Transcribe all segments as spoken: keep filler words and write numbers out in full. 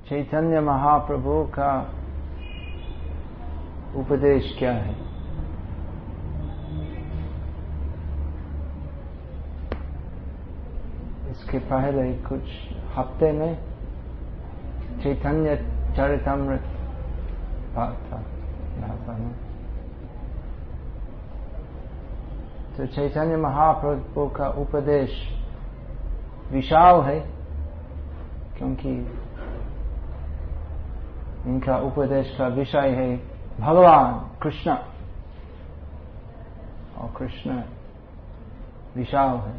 चैतन्य महाप्रभु का उपदेश क्या है? इसके पहले कुछ हफ्ते में चैतन्य चरितामृत पाठ था यहाँ में। तो चैतन्य महाप्रभु का उपदेश विशाल है, क्योंकि इनका उपदेश का विषय है भगवान कृष्ण, और कृष्ण विशाल है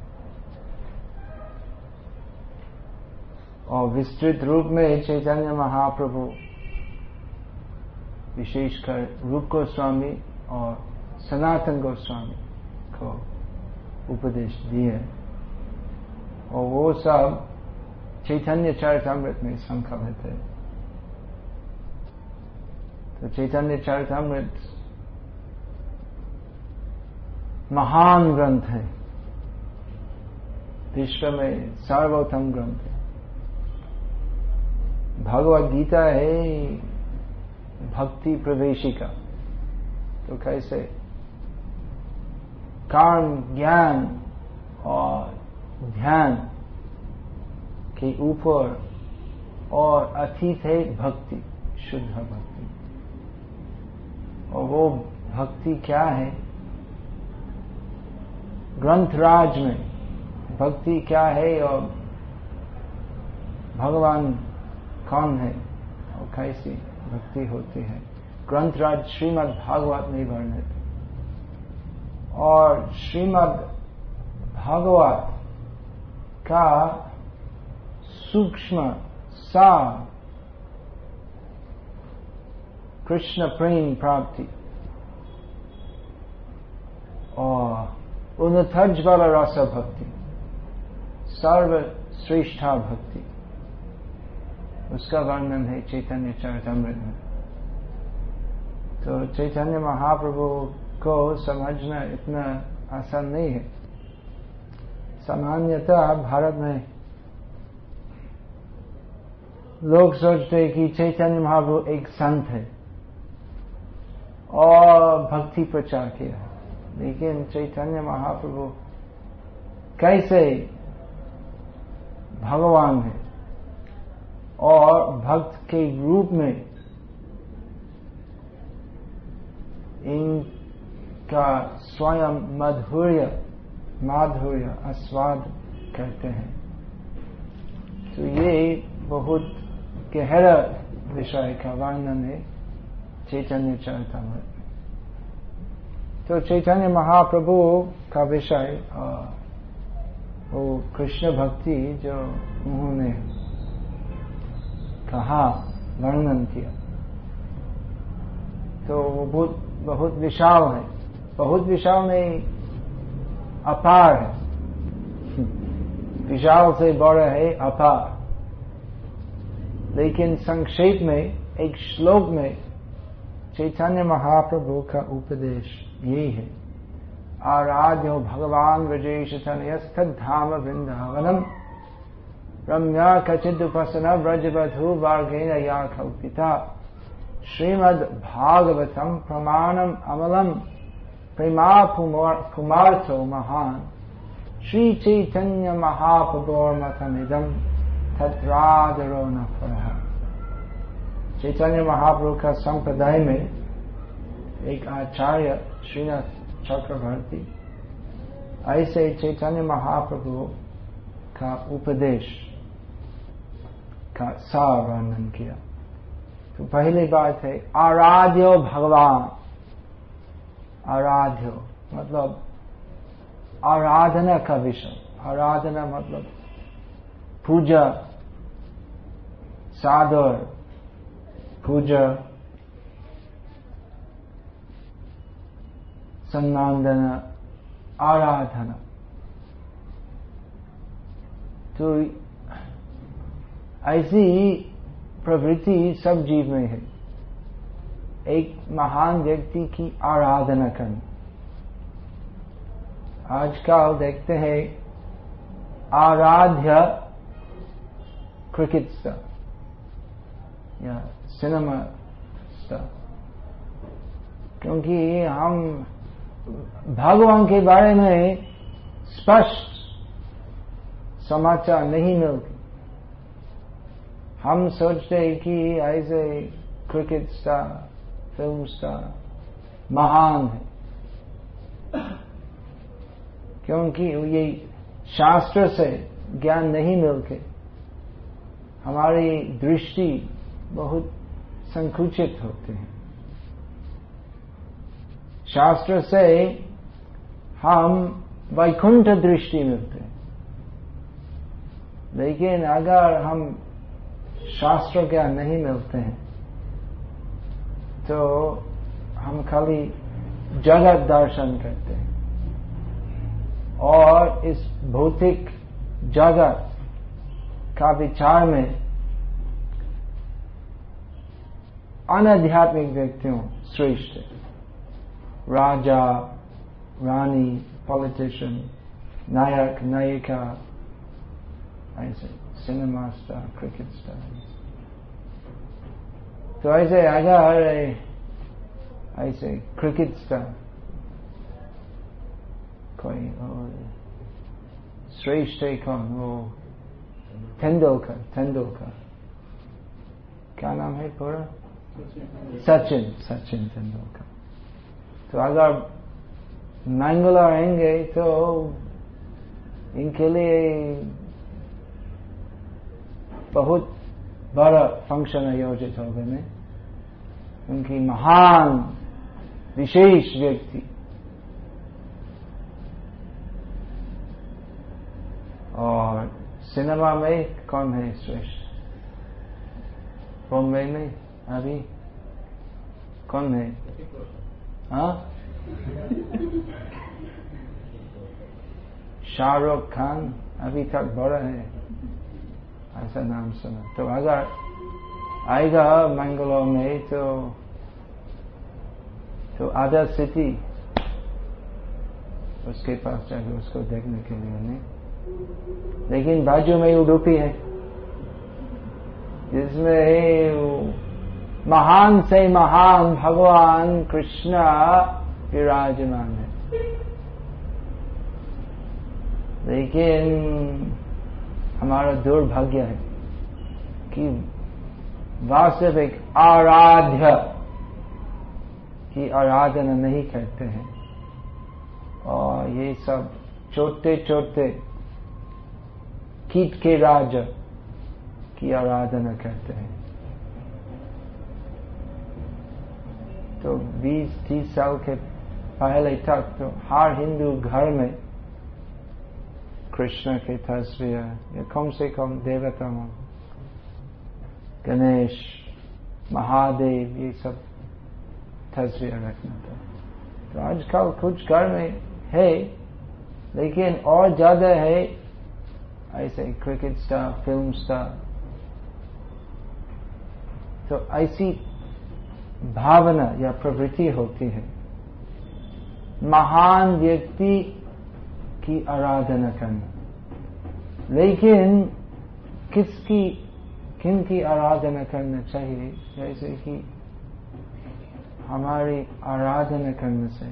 और विस्तृत रूप में चैतन्य महाप्रभु विशेषकर रूप गोस्वामी और सनातन गोस्वामी को उपदेश दिए, और वो सब चैतन्य चरितामृत में संकलित है। तो चैतन्य चरितामृत महान ग्रंथ है, विश्व में सर्वोत्तम ग्रंथ है। भगवद गीता है भक्ति प्रवेशिका। तो कैसे कर्म, ज्ञान और ध्यान के ऊपर और अतीत है भक्ति, शुद्ध भक्ति। और वो भक्ति क्या है? ग्रंथराज में भक्ति क्या है और भगवान कौन है और कैसी भक्ति होती है, ग्रंथराज श्रीमद् भागवत में वर्णित। और श्रीमद् भागवत का सूक्ष्म सार कृष्ण प्रेम प्राप्ति और उन्नतज्वल रस भक्ति, सर्वश्रेष्ठा भक्ति, उसका वर्णन है चैतन्य चरितामृत में। तो चैतन्य महाप्रभु को समझना इतना आसान नहीं है। सामान्यतः भारत में लोग सोचते हैं कि चैतन्य महाप्रभु एक संत है और भक्ति प्रचार किया है, लेकिन चैतन्य महाप्रभु कैसे भगवान है और भक्त के रूप में इनका स्वयं माधुर्य माधुर्य आस्वाद करते हैं। तो ये बहुत गहरा विषय का वर्णन है चैतन्य चरितामृत। तो चैतन्य महाप्रभु का विषय वो कृष्ण भक्ति जो उन्होंने कहा, वर्णन किया, तो वो बहुत बहुत विशाल है। बहुत विशाल नहीं, अपार है। विशाल से बड़ा है अपार। लेकिन संक्षेप में एक श्लोक में चैतन्य महाप्रभु का उपदेश यही है। आराध्यो भगवान व्रजेश तनयस्थद धाम वृंदावनम रम्या कचिदुपासना ब्रजबधु वार्गेण या कल्पिता श्रीमद् भागवतम प्रमाणम अमलम प्रेमा कुमार्थो महान श्री चैतन्य महाप्रभुर्मतमिदम तत्रादरो न परः। चैतन्य महाप्रभु का संप्रदाय में एक आचार्य श्रीनाथ चक्रवर्ती ऐसे चैतन्य महाप्रभु का उपदेश का सार वर्णन किया। तो पहली बात है आराध्यो भगवान। आराध्यो मतलब आराधना का विषय। आराधना मतलब पूजा, सादर पूजा, सम्मानना, आराधना। तो ऐसी प्रवृत्ति सब जीव में है, एक महान व्यक्ति की आराधना करना। आजकल देखते हैं आराध्य चिकित्सा, या सिनेमा स्टार, क्योंकि हम भगवान के बारे में स्पष्ट समाचार नहीं मिलते। हम सोचते हैं कि ऐसे क्रिकेट स्टार, फिल्म स्टार महान है, क्योंकि ये शास्त्र से ज्ञान नहीं मिलके हमारी दृष्टि बहुत संकुचित होती है। शास्त्र से हम वैकुंठ दृष्टि मिलते हैं, लेकिन अगर हम शास्त्र ज्ञान नहीं मिलते हैं तो हम खाली जगत दर्शन करते हैं और इस भौतिक जगत का विचार में अनाध्यात्मिक व्यक्तियों श्रेष्ठ है। राजा, रानी, पॉलिटिशियन, नायक, नायिका, ऐसे सिनेमा स्टार, क्रिकेट स्टार। तो ऐसे अगर ऐसे क्रिकेट स्टार कोई और श्रेष्ठ है कौन, वो तेंदुलकर, तेंदुलकर क्या नाम है पूरा? सचिन, सचिन तेंदुलकर। तो अगर मंगला रहेंगे तो इनके लिए बहुत बड़ा फंक्शन आयोजित होगा नहीं, उनकी महान विशेष व्यक्ति। और सिनेमा में कौन है श्रेष्ठ? बॉम्बे में अभी कौन है? हाँ, शाहरुख खान अभी तक बड़ा है, ऐसा नाम सुना। तो अगर आएगा मंगलोर में तो तो आधा सिटी उसके पास जाएगा उसको देखने के लिए नहीं। लेकिन बाजू में उडुपी है जिसमें महान से महान भगवान कृष्ण विराजमान है, लेकिन हमारा दुर्भाग्य है कि वास्तविक आराध्य की आराधना नहीं करते हैं और ये सब छोटे छोटे कीट के राजा की आराधना करते हैं। तो बीस तीस साल के पहले तक तो हर हिंदू घर में कृष्ण की तस्वीर या कम से कम देवताओं, गणेश, महादेव, ये सब तस्वीर रखना था। तो आजकल कुछ घर में है, लेकिन और ज्यादा है ऐसे क्रिकेट स्टार, फिल्म स्टार। तो ऐसी भावना या प्रवृत्ति होती है महान व्यक्ति की आराधना करना, लेकिन किसकी किन की आराधना करना चाहिए? जैसे कि हमारी आराधना करने से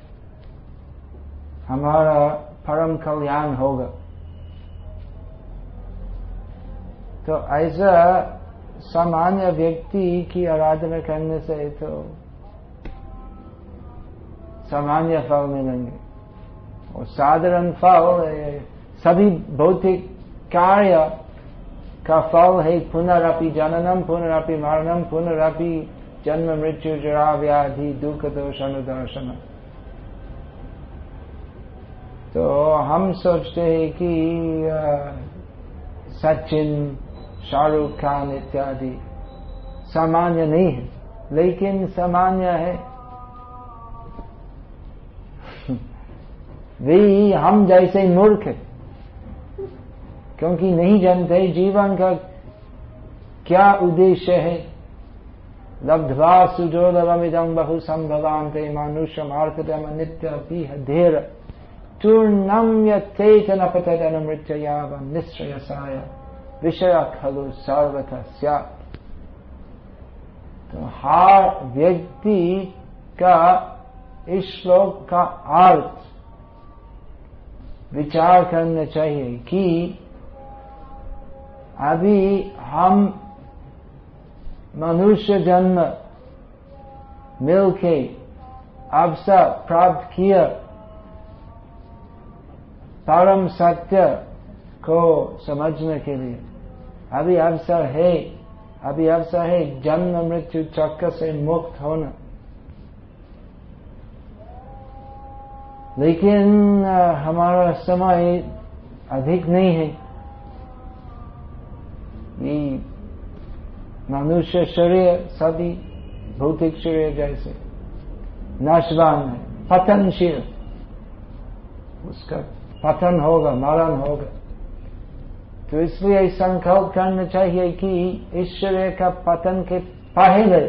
हमारा परम कल्याण होगा। तो ऐसा सामान्य व्यक्ति की आराधना करने से तो सामान्य फल मिलेंगे, और साधारण फल सभी भौतिक कार्य का फल है पुनरपि जननम, पुनरपि मरणम, पुनरपि जन्म मृत्यु जरा व्याधि दुख दोष अनुदर्शन। तो हम सोचते हैं कि सचिन, शाहरुख खान इत्यादि सामान्य नहीं है, लेकिन सामान्य है। वे हम जैसे मूर्ख है, क्योंकि नहीं जानते जीवन का क्या उद्देश्य है। लब्ध्वा सुजोलवमिदं बहु संभवान्ते मानुष्यम आर्तम नित्यपीह धीर चूर्णम यथेचन पतदनुमृत्ययाव निश्चयसाय विषय खलु सर्वथा स्यात्। तो हर व्यक्ति का इस श्लोक का अर्थ विचार करना चाहिए कि अभी हम मनुष्य जन्म मिलके अवसर प्राप्त किया परम सत्य को समझने के लिए। अभी अवसर है, अभी अवसर है जन्म मृत्यु चक्र से मुक्त होना। लेकिन हमारा समय अधिक नहीं है। ये मनुष्य शरीर सभी भौतिक शरीर जैसे नाशवान है, पतनशील, उसका पतन होगा, मरण होगा। तो इसलिए संकल्प करना चाहिए कि इस शरीर का पतन के पहले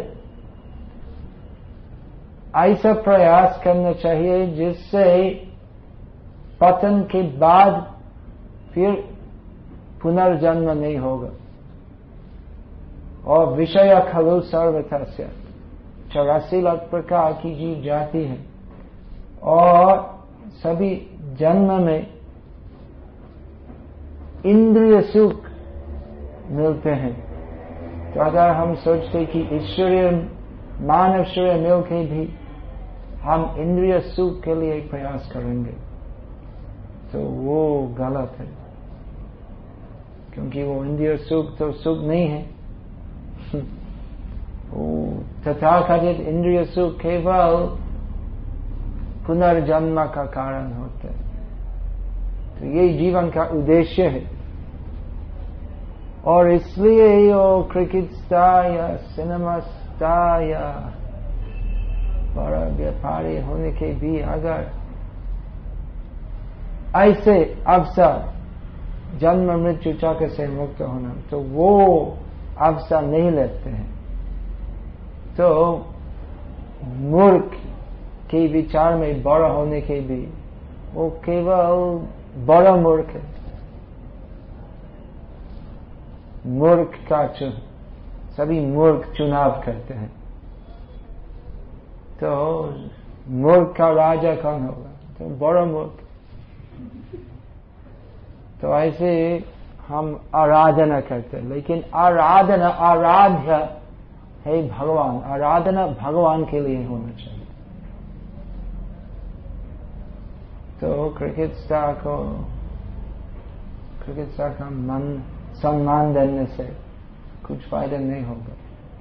ऐसा प्रयास करना चाहिए जिससे पतन के बाद फिर पुनर्जन्म नहीं होगा। और विषय खलु सर्वथस्य, चौरासी लाख प्रकार की जीव जाति है और सभी जन्म में इंद्रिय सुख मिलते हैं। तो अगर हम सोचते कि ईश्वरीय मानव शरीर मिल के भी हम इंद्रिय सुख के लिए प्रयास करेंगे तो वो गलत है, क्योंकि वो इंद्रिय सुख तो सुख नहीं है। तथाकथित इंद्रिय सुख केवल पुनर्जन्म का कारण होता है। तो ये जीवन का उद्देश्य है। और इसलिए वो क्रिकेट स्टार या सिनेमा स्टार या बड़ा व्यापारी होने के भी अगर ऐसे अवसर जन्म मृत्यु चक्र से मुक्त होना, तो वो अवसर नहीं लेते हैं। तो मूर्ख के विचार में बड़ा होने के भी वो केवल बड़ा मूर्ख है। मूर्ख का चुन सभी मूर्ख चुनाव करते हैं। तो मूर्ख का राजा कौन होगा? तो बड़ा मूर्ख। तो ऐसे हम आराधना करते हैं, लेकिन आराधना आराध्य है भगवान। आराधना भगवान के लिए होना चाहिए। तो क्रिकेट स्टार को क्रिकेट स्टार का मन सम्मान देने से कुछ फायदा नहीं होगा।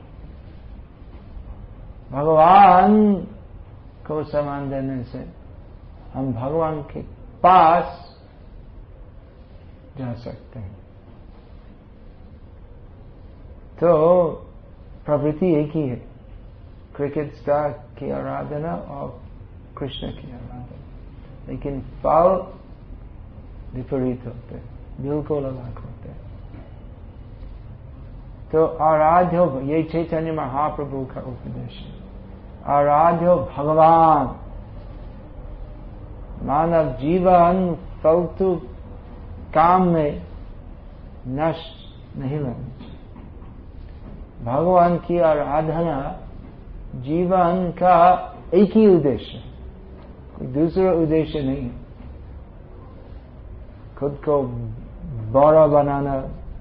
भगवान को सम्मान देने से हम भगवान के पास जा सकते हैं। तो प्रवृत्ति एक ही है, क्रिकेट स्टार की आराधना और कृष्ण की आराधना, लेकिन फल विपरीत होते हैं, बिल्कुल अलग होते हैं। तो आराध्य, ये चैतन्य महाप्रभु का उपदेश है। आराध्य भगवान। मानव जीवन फालतू काम में नष्ट नहीं लगना चाहिए। भगवान की आराधना जीवन का एक ही उद्देश्य है, कोई दूसरा उद्देश्य नहीं है। खुद को बड़ा बनाना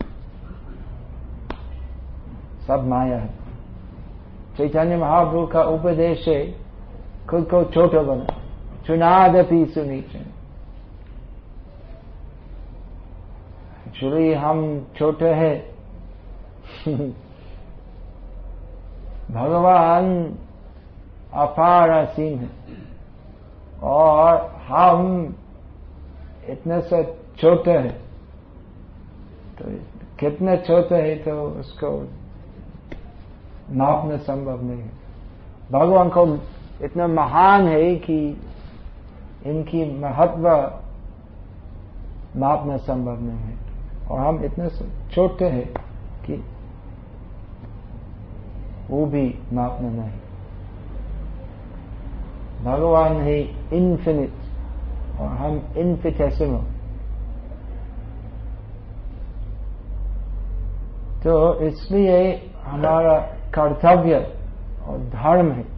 सब माया है। चैतन्य महाप्रभु का उपदेश है खुद को छोटा बना, चुनादपि सुनीचन। एक्चुअली हम छोटे हैं, भगवान अपार असीम है और हम इतने से छोटे हैं। तो कितने छोटे हैं तो उसको नापना संभव नहीं है। भगवान को इतना महान है कि इनकी महत्व नापना संभव नहीं है, और हम इतने छोटे हैं कि वो भी नापना नहीं। भगवान है इन्फिनिट और हम इनफिनिटेसिमल। तो इसलिए हमारा कर्तव्य और धर्म है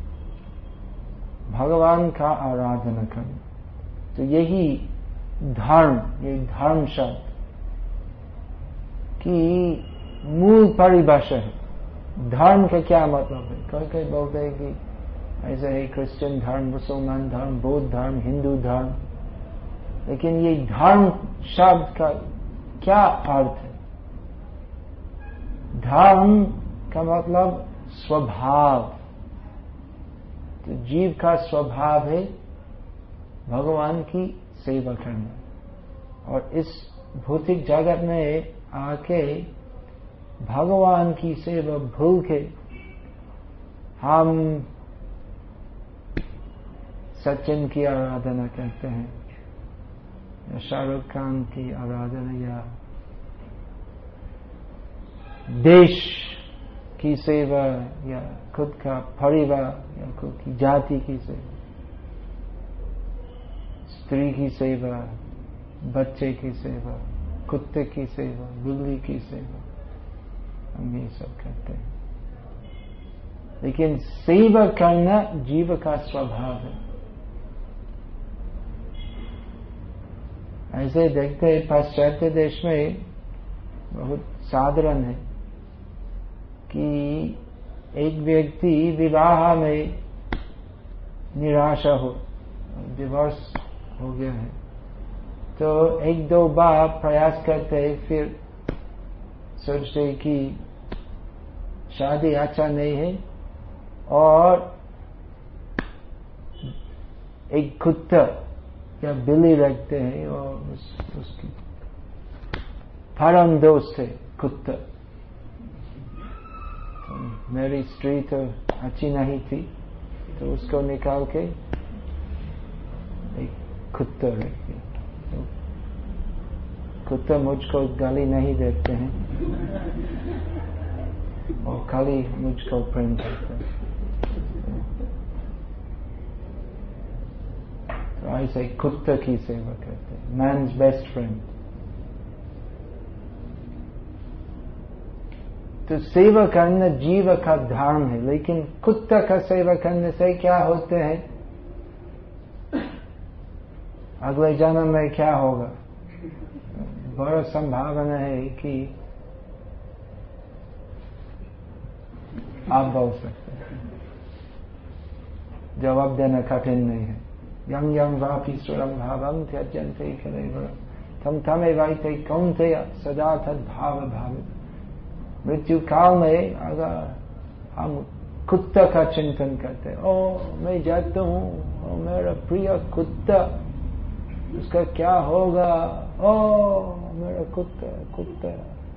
भगवान का आराधना करना। तो यही धर्म, ये धर्म शब्द की मूल परिभाषा है। धर्म का क्या मतलब है? कोई कोई बोलते हैं कि ऐसे है क्रिश्चियन धर्म, मुसलमान धर्म, बौद्ध धर्म, हिंदू धर्म, लेकिन ये धर्म शब्द का क्या अर्थ है? धर्म का मतलब स्वभाव। तो जीव का स्वभाव है भगवान की सेवा करना, और इस भौतिक जगत में आके भगवान की सेवा भूल के हम सचिन की आराधना करते हैं, या शाहरुख खान की आराधना, या देश की सेवा, या खुद का परिवार, या खुद की जाति की सेवा, स्त्री की सेवा, बच्चे की सेवा, कुत्ते की सेवा, बिल्ली की सेवा, हम ये सब करते हैं। लेकिन सेवा करना जीव का स्वभाव है। ऐसे देखते हैं पाश्चात्य देश में बहुत साधारण है कि एक व्यक्ति विवाह में निराशा हो, डिवोर्स हो गया है, तो एक दो बार प्रयास करते हैं, फिर सोचते कि शादी अच्छा नहीं है, और एक कुत्ता या बिल्ली रखते हैं, और उस, उसकी परम दोस्त है कुत्ता। तो मेरी स्त्री तो अच्छी नहीं थी, तो उसको निकाल के एक कुत्ता रख दिया। तो कुत्ता मुझको गाली नहीं देते हैं, और खाली मुझको प्रेम करते हैं। तो ऐसे कुत्ता की सेवा करते हैं, मैन्स बेस्ट फ्रेंड। तो सेवा करना जीव का धर्म है, लेकिन कुत्ता का सेवा करने से क्या होते हैं? अगले जन्म में क्या होगा? बड़ा संभावना है कि आप बोल सकते हैं, जवाब देना कठिन नहीं है। यं यं वापि सुरं भावं त्यजन्ते कलेवरं तम तमेवैते कौन्तेय सदा तद्भाव भावित। मृत्यु काल में अगर हम कुत्ता का चिंतन करते, ओ मैं जाता हूँ, ओ मेरा प्रिय कुत्ता, उसका क्या होगा? ओ मेरा कुत्ता कुत्ता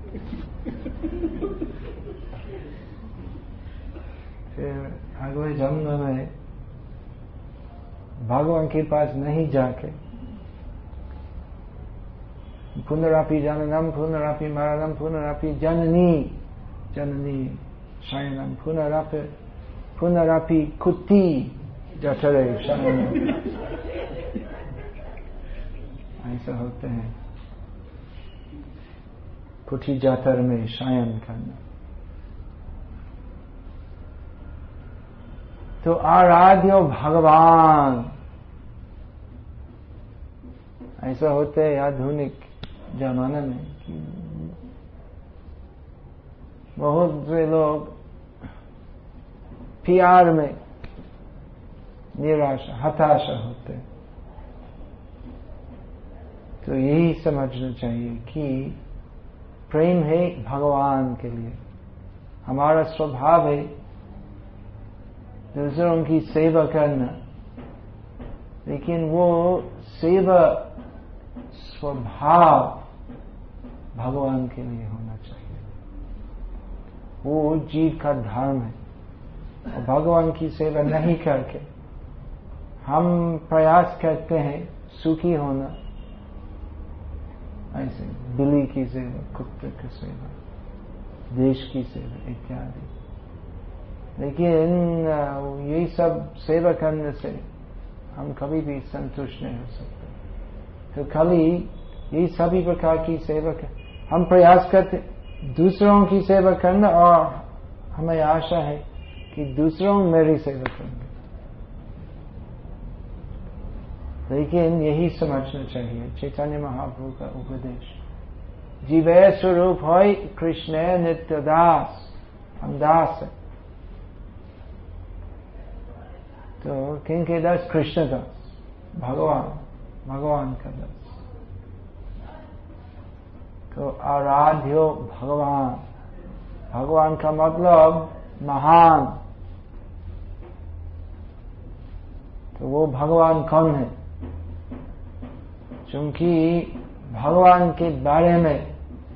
फिर अगले जन्म में भगवान के पास नहीं जाके पुनरापि जननम पुनरापि मरणम पुनरापि जननी जननी शयनम पुनरापि पुनरापि कुत्ती जठरे शयनम, ऐसा होते हैं कुटी जठर में शयन करना। तो आराध्य भगवान ऐसा होते है आधुनिक जमाने में कि बहुत से लोग प्यार में निराशा हताशा होते हैं। तो यही समझना चाहिए कि प्रेम है भगवान के लिए, हमारा स्वभाव है दूसरों की सेवा करना, लेकिन वो सेवा स्वभाव भगवान के लिए होना चाहिए। वो जीव का धर्म है, और भगवान की सेवा नहीं करके हम प्रयास करते हैं सुखी होना, ऐसे बिल्ली की सेवा, कुत्ते की सेवा, देश की सेवा इत्यादि। लेकिन यही सब सेवा करने से हम कभी भी संतुष्ट नहीं हो सकते। तो खाली यही सभी प्रकार की सेवा कर, हम प्रयास करते दूसरों की सेवा करना और हमें आशा है कि दूसरों मेरी सेवा करेंगे, लेकिन यही समझना चाहिए चैतन्य महाप्रभु का उपदेश। जीवे स्वरूप होय कृष्ण नित्य दास, हम दास है। तो किनके दास? कृष्ण दास, भगवान, भगवान का दास। तो आराध्यो भगवान, भगवान का मतलब महान। तो वो भगवान कौन है? क्योंकि भगवान के बारे में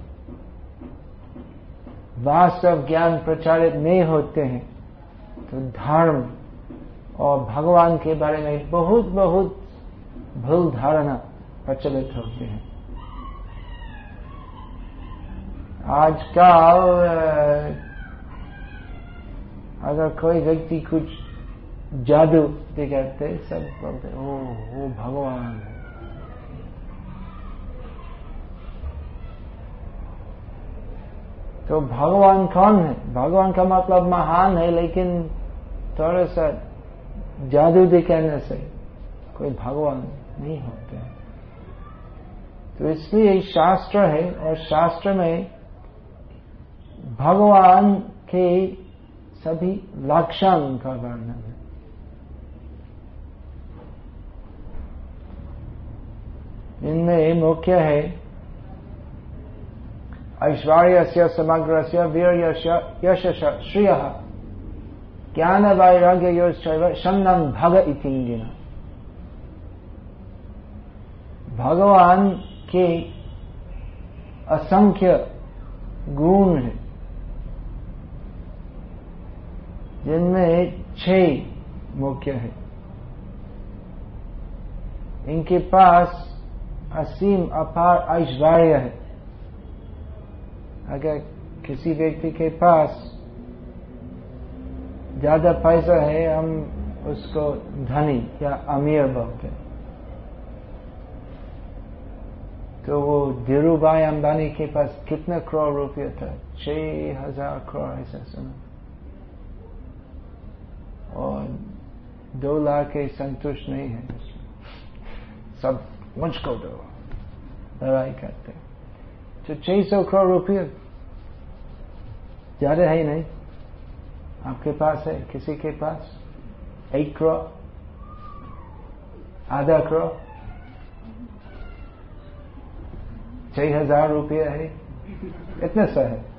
वास्तव ज्ञान प्रचारित नहीं होते हैं, तो धर्म और भगवान के बारे में बहुत बहुत भूल धारणा प्रचलित होते हैं। आजकल अगर कोई व्यक्ति कुछ जादू दिखाते, सब बोलते ओ वो भगवान है। तो भगवान कौन है? भगवान का मतलब महान है, लेकिन थोड़ा सा जादू दिखाने से कोई भगवान नहीं होते। तो इसलिए शास्त्र है, और शास्त्र में भगवान के सभी लक्षण का वर्णन है। इनमें मुख्य है ऐश्वर्यस्य समग्रस्य वीर्यस्य यशस्य श्रियः ज्ञान वैराग्ययोश्चैव शन्नं भग इतीन्द्रियः। भगवान के असंख्य गुण हैं, जिनमें छह मुख्य है। इनके पास असीम अपार ऐश्वर्य है। अगर किसी व्यक्ति के पास ज्यादा पैसा है, हम उसको धनी या अमीर बोलते हैं। तो वो धीरूभाई अंबानी के पास कितना करोड़ रुपया था? छह हजार करोड़, ऐसा सुना। और दो लाख के संतुष्ट नहीं है, सब मुझको दो, लड़ाई करते। तो छह सौ करोड़ रुपया ज्यादा है नहीं। आपके पास है, किसी के पास एक करोड़, आधा करोड़, छह हजार रुपया है, इतने सा है।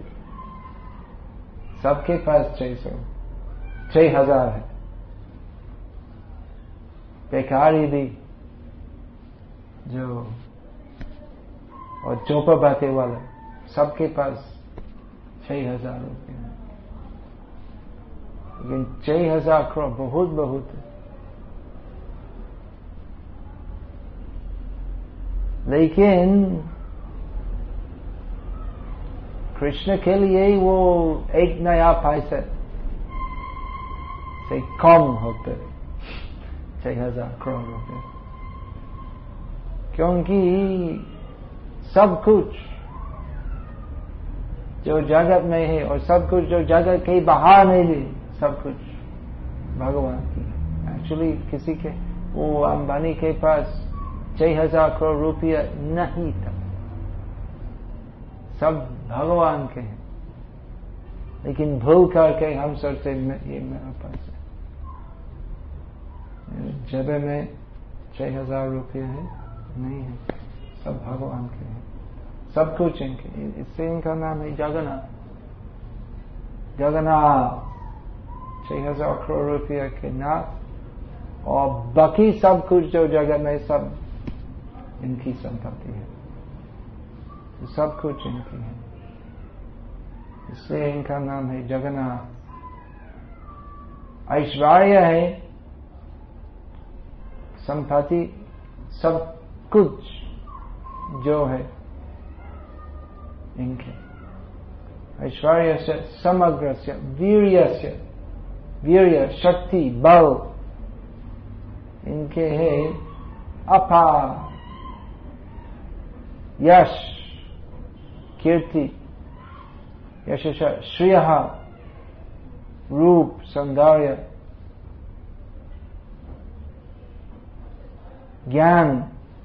सबके पास छह सौ छह हजार है। बेकारी भी जो और चौपा बाते वाला, सबके पास छह हजार रुपये है। लेकिन छह हजार करोड़ बहुत बहुत है। लेकिन कृष्ण के लिए वो एक नया पैसा से कम होते छह हजार करोड़ रुपये, क्योंकि सब कुछ जो जगत में है और सब कुछ जो जगत के बाहर में भी, सब कुछ भगवान की। एक्चुअली किसी के, वो अंबानी के पास छह हजार करोड़ रुपया नहीं था, सब भगवान के हैं। लेकिन भूल करके हम सोचते ये मेरा पास है, जब में छह हजार रुपये है, नहीं है, सब भगवान के हैं, सब कुछ इनके। इससे इनका नाम है जगन्नाथ। जगन्नाथ छह हजार करोड़ रुपया के नाथ, और बाकी सब कुछ जो जगत में, सब इनकी संपत्ति है, तो सब कुछ इनकी है। इसलिए इनका नाम है जगन्नाथ। ऐश्वर्य है, संपत्ति, सब कुछ जो है इनके। ऐश्वर्य से समग्र से वीर्य से, वीर्य शक्ति बल इनके है अपार। यश कीर्ति, यश श्रेय रूप, सौंदर्य, ज्ञान,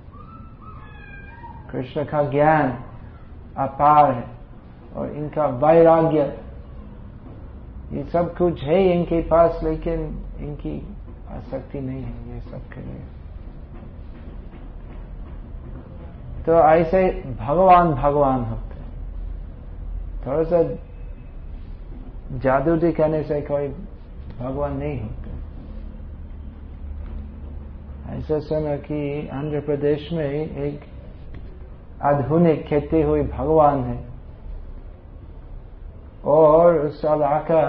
कृष्ण का ज्ञान अपार है और इनका वैराग्य, ये सब कुछ है इनके पास, लेकिन इनकी आसक्ति नहीं है ये सब के लिए। तो ऐसे भगवान भगवान होते हैं। थोड़ा सा जादू दिखाने से कोई भगवान नहीं होते। ऐसा सुना कि आंध्र प्रदेश में एक आधुनिक खेती हुई भगवान है और उस इलाका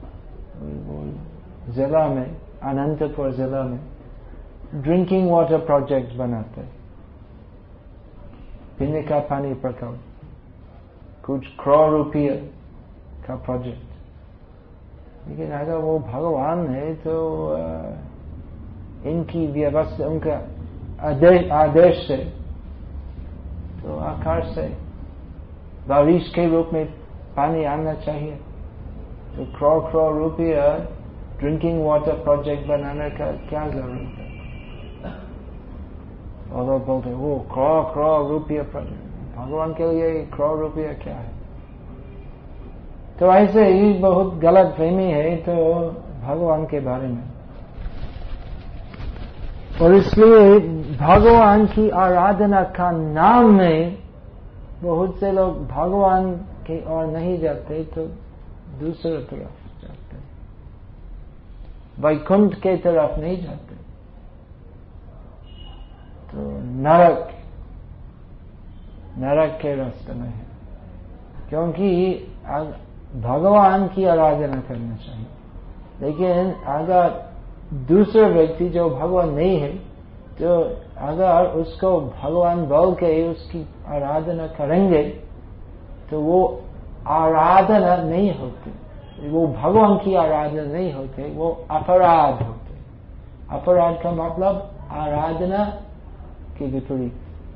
जिला में, अनंतपुर जिला में ड्रिंकिंग वाटर प्रोजेक्ट बनाते हैं, पीने का पानी प्रकल्प, कुछ करोड़ रुपये का प्रोजेक्ट। लेकिन अगर वो भगवान है तो इनकी व्यवस्था, उनका आदेश, आदेश से तो आकाश से बारिश के रूप में पानी आना चाहिए। तो करोड़ करोड़ रुपया ड्रिंकिंग वाटर प्रोजेक्ट बनाने का क्या जरूरत है? और लोग बोलते वो करोड़ करोड़ रुपया प्रोजेक्ट, भगवान के लिए करोड़ रुपया क्या है? तो ऐसे ही बहुत गलत फहमी है तो भगवान के बारे में। और इसलिए भगवान की आराधना का नाम में बहुत से लोग भगवान की ओर नहीं जाते तो दूसरी तरफ जाते, वैकुंठ के तरफ नहीं जाते, तो नरक नरक के रास्ते में है। क्योंकि भगवान की आराधना करना चाहिए, लेकिन अगर दूसरे व्यक्ति जो भगवान नहीं है तो अगर उसको भगवान बोल के उसकी आराधना करेंगे तो वो आराधना नहीं होती, वो भगवान की आराधना नहीं होते, वो अपराध होते। अपराध का मतलब आराधना के विपरीत।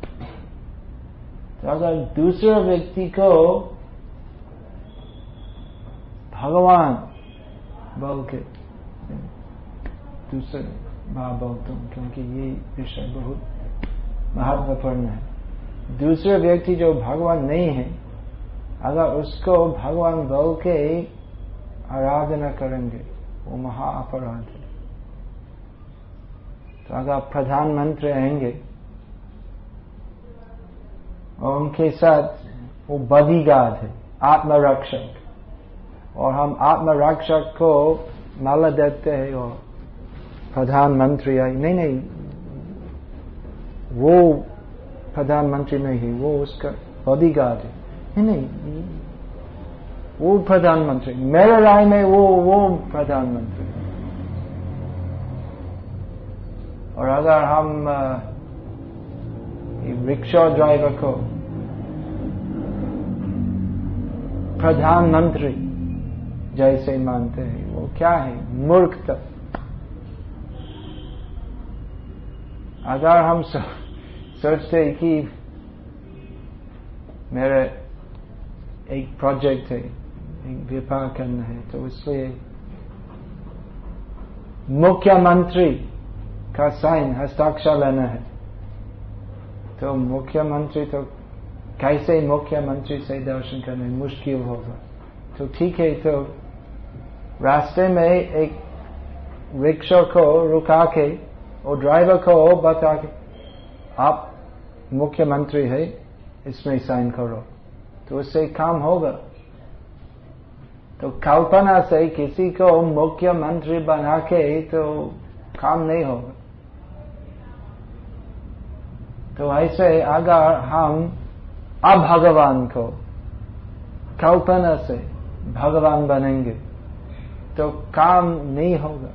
तो अगर दूसरे व्यक्ति को भगवान बोल के, दूसरे बात बोलता हूँ क्योंकि ये विषय बहुत महत्वपूर्ण है। दूसरे व्यक्ति जो भगवान नहीं है, अगर उसको भगवान बोल के आराधना करेंगे वो महा अपराध है। तो अगर प्रधानमंत्री आएंगे और उनके साथ वो बॉडीगार्ड है, आत्मरक्षक, और हम आत्मरक्षक को माला देते हैं और प्रधानमंत्री आई, नहीं नहीं वो प्रधानमंत्री नहीं है, वो उसका बॉडीगार्ड है, नहीं नहीं वो प्रधानमंत्री, मेरे राय में वो वो प्रधानमंत्री। और अगर हम रिक्शा ड्राइवर को प्रधानमंत्री जैसे मानते हैं, वो क्या है? मूर्खता। अगर हम सोचते हैं कि मेरा एक प्रोजेक्ट है, एक व्यापार करना है, तो इसलिए मुख्यमंत्री का साइन, हस्ताक्षर लेना है, तो मुख्यमंत्री तो कैसे मुख्यमंत्री से दर्शन करना मुश्किल होगा। तो ठीक है, तो रास्ते में एक रिक्शा को रुका के और ड्राइवर को बता के आप मुख्यमंत्री है, इसमें साइन करो, तो उससे काम होगा। तो कल्पना से किसी को मुख्यमंत्री बना के तो काम नहीं होगा। तो ऐसे अगर हम अभगवान को कल्पना से भगवान बनेंगे तो काम नहीं होगा।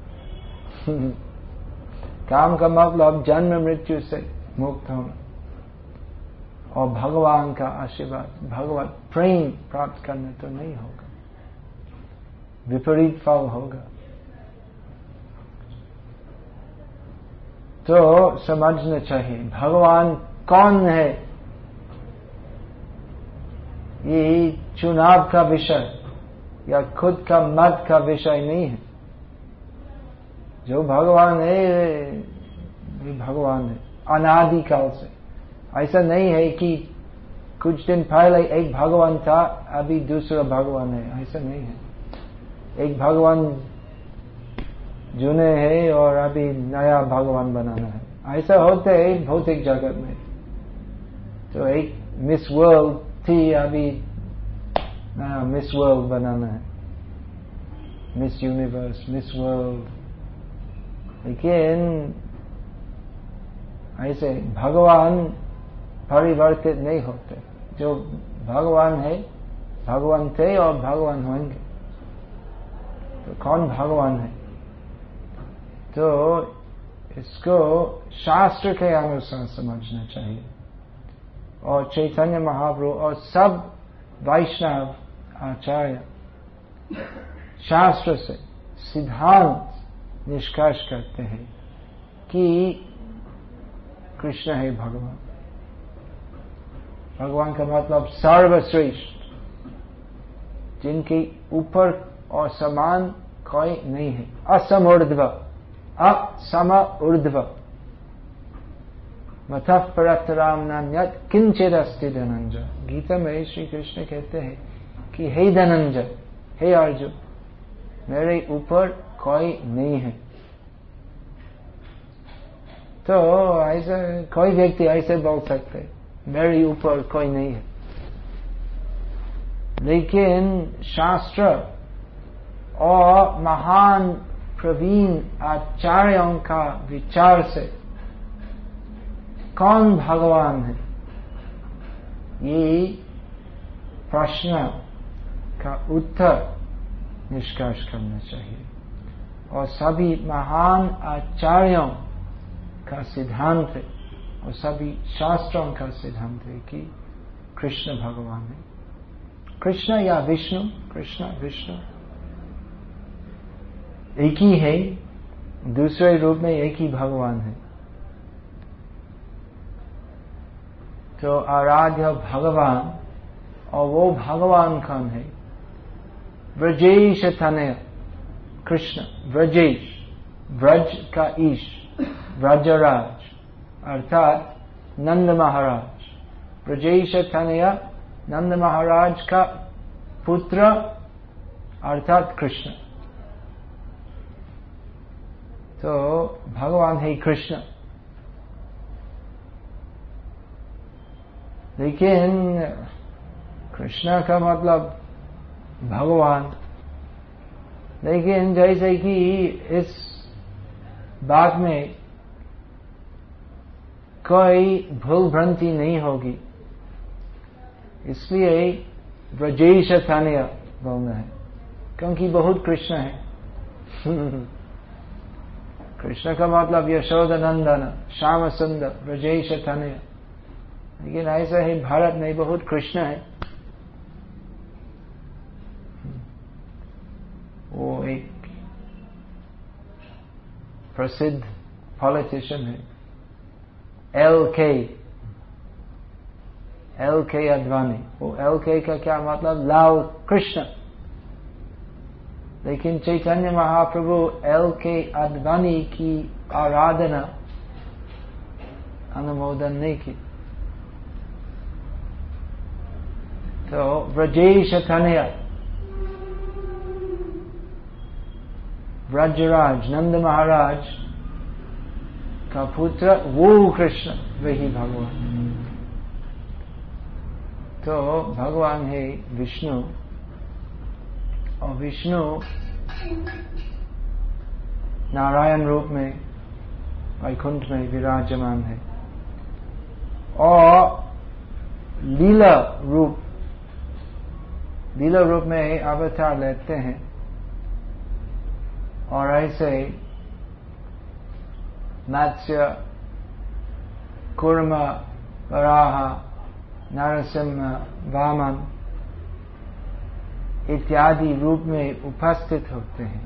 काम का मतलब जन्म मृत्यु से मुक्त होना और भगवान का आशीर्वाद, भगवत प्रेम प्राप्त करना तो नहीं होगा, विपरीत फल होगा। तो समझना चाहिए भगवान कौन है, ये चुनाव का विषय। या खुद का मत का विषय नहीं है। जो भगवान है भगवान है अनादिकाल से। ऐसा नहीं है कि कुछ दिन पहले एक भगवान था अभी दूसरा भगवान है, ऐसा नहीं है। एक भगवान जुने है और अभी नया भगवान बनाना है, ऐसा होता है भौतिक जगत में। तो एक मिस वर्ल्ड थी, अभी नया मिस वर्ल्ड बनाना है, मिस यूनिवर्स, मिस वर्ल्ड। लेकिन ऐसे भगवान परिवर्तित नहीं होते। जो भगवान है भगवान थे और भगवान होंगे। तो कौन भगवान है? तो इसको शास्त्र के अनुसार समझना चाहिए। और चैतन्य महाप्रभु और सब वैष्णव आचार्य शास्त्र से सिद्धांत निष्कर्ष करते हैं कि कृष्ण है भगवान। भगवान का मतलब सर्वश्रेष्ठ, जिनके ऊपर और समान कोई नहीं है। असमूर्ध्व, असम ऊर्ध्व, मतः परतराम नान्यत् किंचित् अस्ति धनंजय। गीता में श्री कृष्ण कहते हैं कि हे धनंजय, हे अर्जुन, मेरे ऊपर कोई नहीं है। तो ऐसा कोई व्यक्ति ऐसे बोल सकते मेरे ऊपर कोई नहीं है। लेकिन शास्त्र और महान प्रवीण आचार्यों का विचार से कौन भगवान है, ये प्रश्न का उत्तर निष्कर्ष करना चाहिए। और सभी महान आचार्यों का सिद्धांत है और सभी शास्त्रों का सिद्धांत है कि कृष्ण भगवान है। कृष्ण या विष्णु, कृष्ण विष्णु एक ही है, दूसरे रूप में एक ही भगवान है। तो आराध्य भगवान, और वो भगवान कौन है? व्रजेश तनय कृष्ण। व्रजेश, व्रज का ईश, व्रजराज अर्थात नंद महाराज। व्रजेश तनय नंद महाराज का पुत्र अर्थात कृष्ण। तो भगवान है कृष्ण। लेकिन कृष्ण का मतलब भगवान। लेकिन जैसे कि इस बात में कोई भूल भ्रांति नहीं होगी, इसलिए व्रजेश तनय बोलना है, क्योंकि बहुत कृष्ण है। कृष्ण का मतलब यशोदा नंदन, श्याम सुंदर, व्रजेश तनय। लेकिन ऐसा है भारत में बहुत कृष्ण है। वो एक प्रसिद्ध पॉलिटिशियन है, एल के एल के अडवाणी। वो एल के का क्या मतलब? लाल कृष्ण। लेकिन चैतन्य महाप्रभु एल के अडवाणी की आराधना अनुमोदन नहीं की। तो व्रजेश तनय, व्रजराज नंद महाराज का पुत्र वो कृष्ण, वही भगवान। तो भगवान है विष्णु, और विष्णु नारायण रूप में वैकुंठ में विराजमान है, और लीला रूप लीला रूप में अवतार लेते हैं। और ऐसे मत्स्य, कूर्म, वराह, नरसिंह, वामन इत्यादि रूप में उपस्थित होते हैं।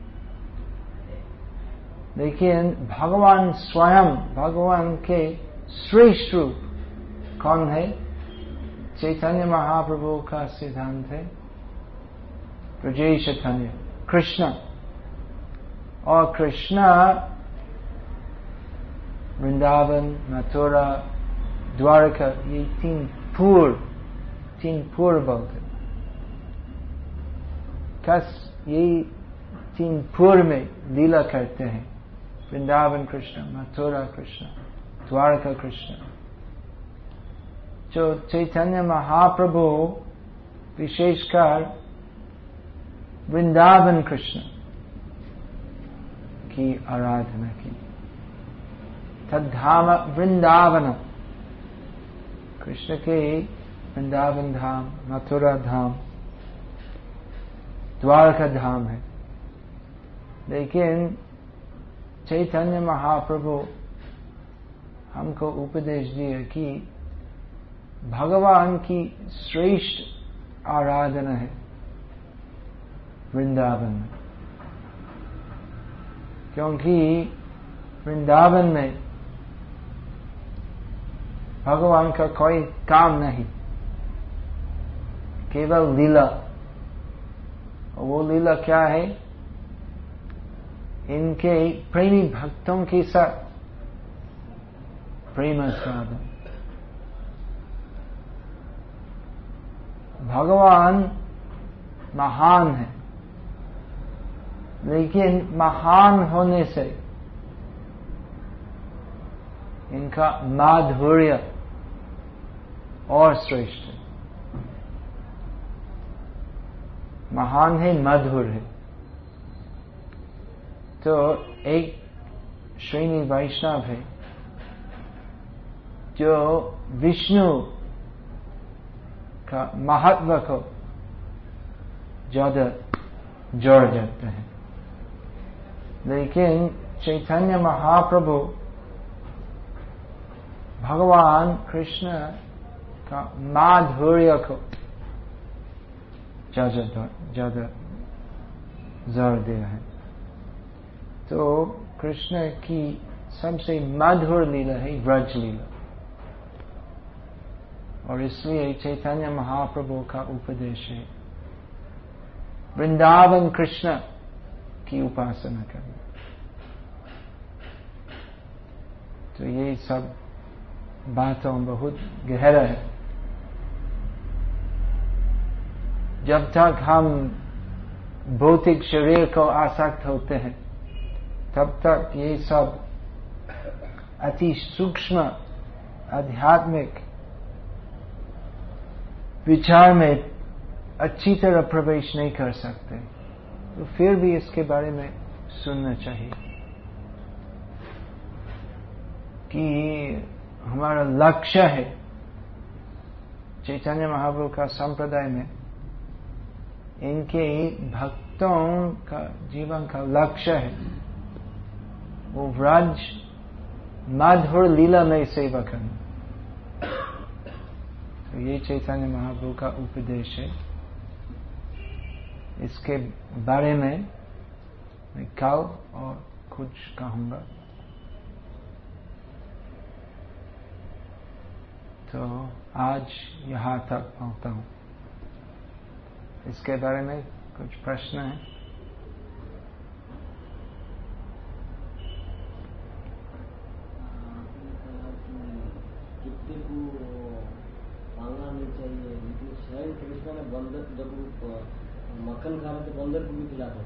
लेकिन भगवान स्वयं, भगवान के श्रेष्ठ रूप कौन है? चैतन्य महाप्रभु का सिद्धांत है ब्रजेश चैतन्य कृष्ण, और कृष्ण वृंदावन, मथुरा, द्वारका, ये तीन पूर्व तीन पूर्व बोलते। कस यही तीन पूर्व में लीला करते हैं। वृंदावन कृष्ण, मथुरा कृष्ण, द्वारका कृष्ण। जो चैतन्य महाप्रभु विशेषकर वृंदावन कृष्ण की आराधना की। तद्धाम वृंदावन, कृष्ण के वृंदावन धाम, मथुरा धाम, द्वारका धाम है। लेकिन चैतन्य महाप्रभु हमको उपदेश दिया कि भगवान की श्रेष्ठ आराधना है वृंदावन में, क्योंकि वृंदावन में भगवान का कोई काम नहीं, केवल लीला। वो लीला क्या है? इनके प्रेमी भक्तों के साथ प्रेम साधन। भगवान महान है, लेकिन महान होने से इनका माधुर्य और श्रेष्ठ है। महान है, मधुर है। तो एक श्रेणी वैष्णव है जो विष्णु का महत्व को ज्यादा जोड़ जाते हैं, लेकिन चैतन्य महाप्रभु भगवान कृष्ण का माधुर्य को ज्यादा ज्यादा जोर दिया है। तो कृष्ण की सबसे मधुर लीला है व्रज लीला, और इसलिए चैतन्य महाप्रभु का उपदेश है वृंदावन कृष्ण की उपासना करना। तो ये सब बातों बहुत गहरा है। जब तक हम भौतिक शरीर को आसक्त होते हैं, तब तक ये सब अति सूक्ष्म आध्यात्मिक विचार में अच्छी तरह प्रवेश नहीं कर सकते। तो फिर भी इसके बारे में सुनना चाहिए कि हमारा लक्ष्य है। चैतन्य महाप्रभु का संप्रदाय में इनके भक्तों का जीवन का लक्ष्य है वो व्रज मधुर लीला में सेवा करना। तो ये चैतन्य महाप्रभु का उपदेश है। इसके बारे में मैं कल और कुछ कहूंगा। तो आज यहाँ तक पहुंचता हूं। इसके बारे में कुछ प्रश्न है? कितने को पालना नहीं चाहिए, लेकिन शायद कृष्ण ने बंदर, जब वो मक्खन खा रहे थे बंदर को भी खिलाते।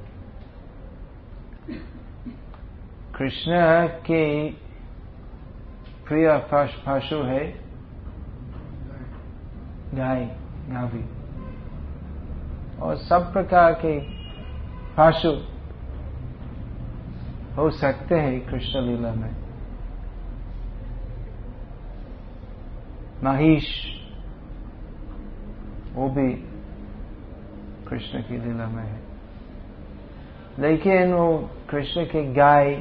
कृष्ण के प्रिय पशु है गाय, गाभी, और सब प्रकार के पशु हो सकते हैं कृष्ण लीला में। महिष वो भी कृष्ण की लीला में है, लेकिन वो कृष्ण के गाय,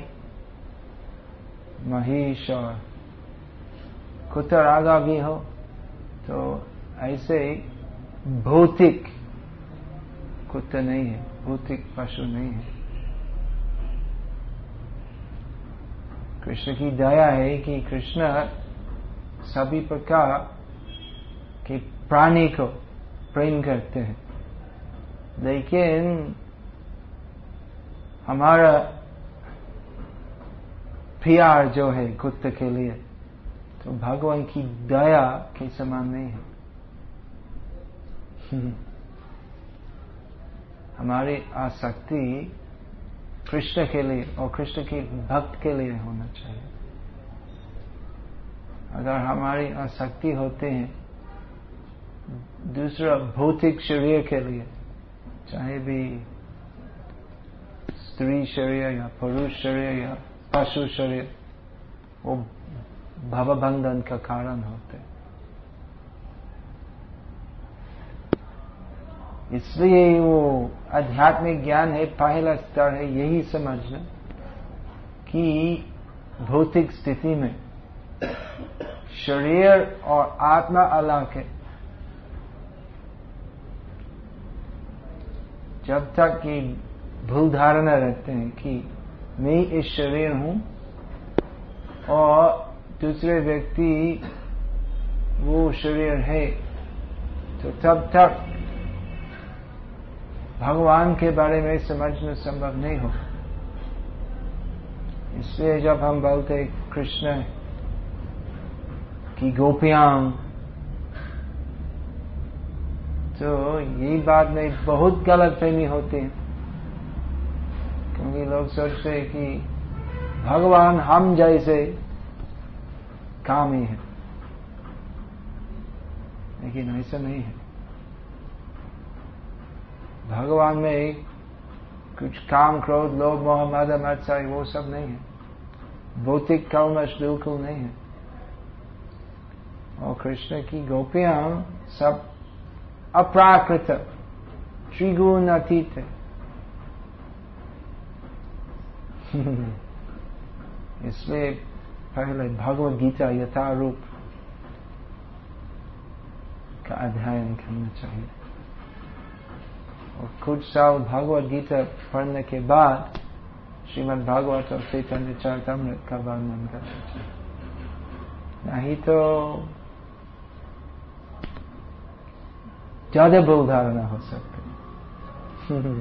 महिष और कुतर आगा भी हो, तो ऐसे भौतिक कुत्ता नहीं है, भौतिक पशु नहीं है। कृष्ण की दया है कि कृष्ण सभी प्रकार के प्राणी को प्रेम करते हैं, लेकिन हमारा प्यार जो है कुत्ते के लिए तो भगवान की दया के समान नहीं है। हमारी आसक्ति कृष्ण के लिए और कृष्ण के भक्त के लिए होना चाहिए। अगर हमारी आसक्ति होते हैं दूसरा भौतिक शरीर के लिए, चाहे भी स्त्री शरीर या पुरुष शरीर या पशु शरीर, वो भवबंधन का कारण होते। इसलिए वो आध्यात्मिक ज्ञान है, पहला स्तर है यही समझना कि भौतिक स्थिति में शरीर और आत्मा अलग है। जब तक कि भूल धारणा रहते हैं कि मैं इस शरीर हूं और दूसरे व्यक्ति वो शरीर है, तो तब तक भगवान के बारे में समझना संभव नहीं हो। इसलिए जब हम बोलते कृष्ण की गोपियां, तो यही बात में बहुत गलत फहमी होती है, क्योंकि लोग सोचते हैं कि भगवान हम जैसे कामी है, लेकिन ऐसा नहीं है। भगवान में कुछ काम, क्रोध, लोभ, मोह, मद, मत्सर वो सब नहीं है। भौतिक कल्मश बिल्कुल नहीं है। और कृष्ण की गोपियां सब अप्राकृत त्रिगुण अतीत है। इसलिए पहले भगवद गीता यथारूप का अध्ययन करना चाहिए और कुछ साल भगवद गीता पढ़ने के बाद श्रीमद् भागवत और चैतन्य चरितामृत का वर्णन करना चाहिए। नहीं तो ज्यादा भूल धारणा हो सकती है।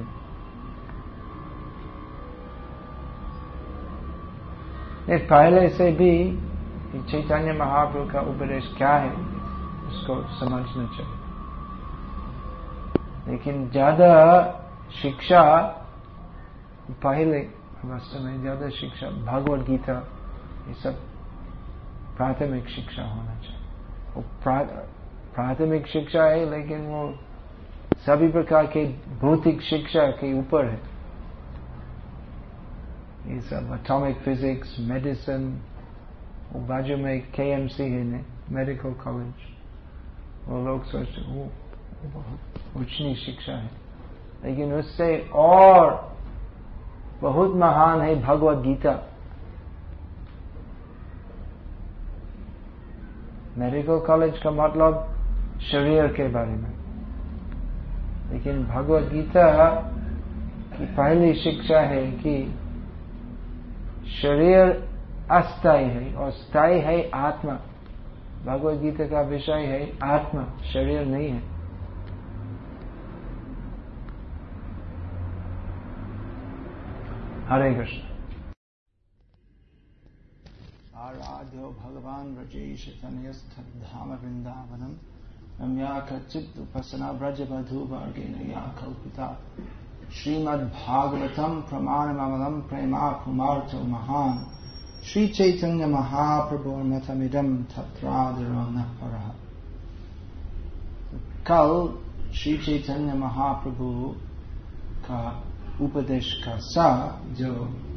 पहले से भी चैतन्य महाप्रभु का उपदेश क्या है उसको समझना चाहिए, लेकिन ज्यादा शिक्षा पहले अवस्था में ज्यादा शिक्षा भगवद गीता ये सब प्राथमिक शिक्षा होना चाहिए। वो प्राथमिक शिक्षा है, लेकिन वो सभी प्रकार के भौतिक शिक्षा के ऊपर है। ये सब एटॉमिक फिजिक्स, मेडिसिन, वो बाजू में के एम सी है मेडिकल कॉलेज, वो लोग सोचते वो बहुत ऊंची शिक्षा है, लेकिन उससे और बहुत महान है भगवद गीता। मेडिकल कॉलेज का मतलब शरीर के बारे में, लेकिन भगवद गीता की पहली शिक्षा है कि शरीर अस्थायी है और स्थायी है आत्मा। भगवद गीता का विषय है आत्मा, शरीर नहीं है। हरे कृष्ण। आराध्यो भगवान व्रजेश तनयस्थधाम वृंदावनम रम्या कच्चित उपासना ब्रज बधू वर्गेण या कल्पिता श्रीमद्भागवतम प्रमाणममलम प्रेमा कुमार्थो महान श्री चैतन्य महाप्रभुर्मथमिदं तत्रादरो न परः। कल श्री चैतन्य महाप्रभु का उपदेश का सार जो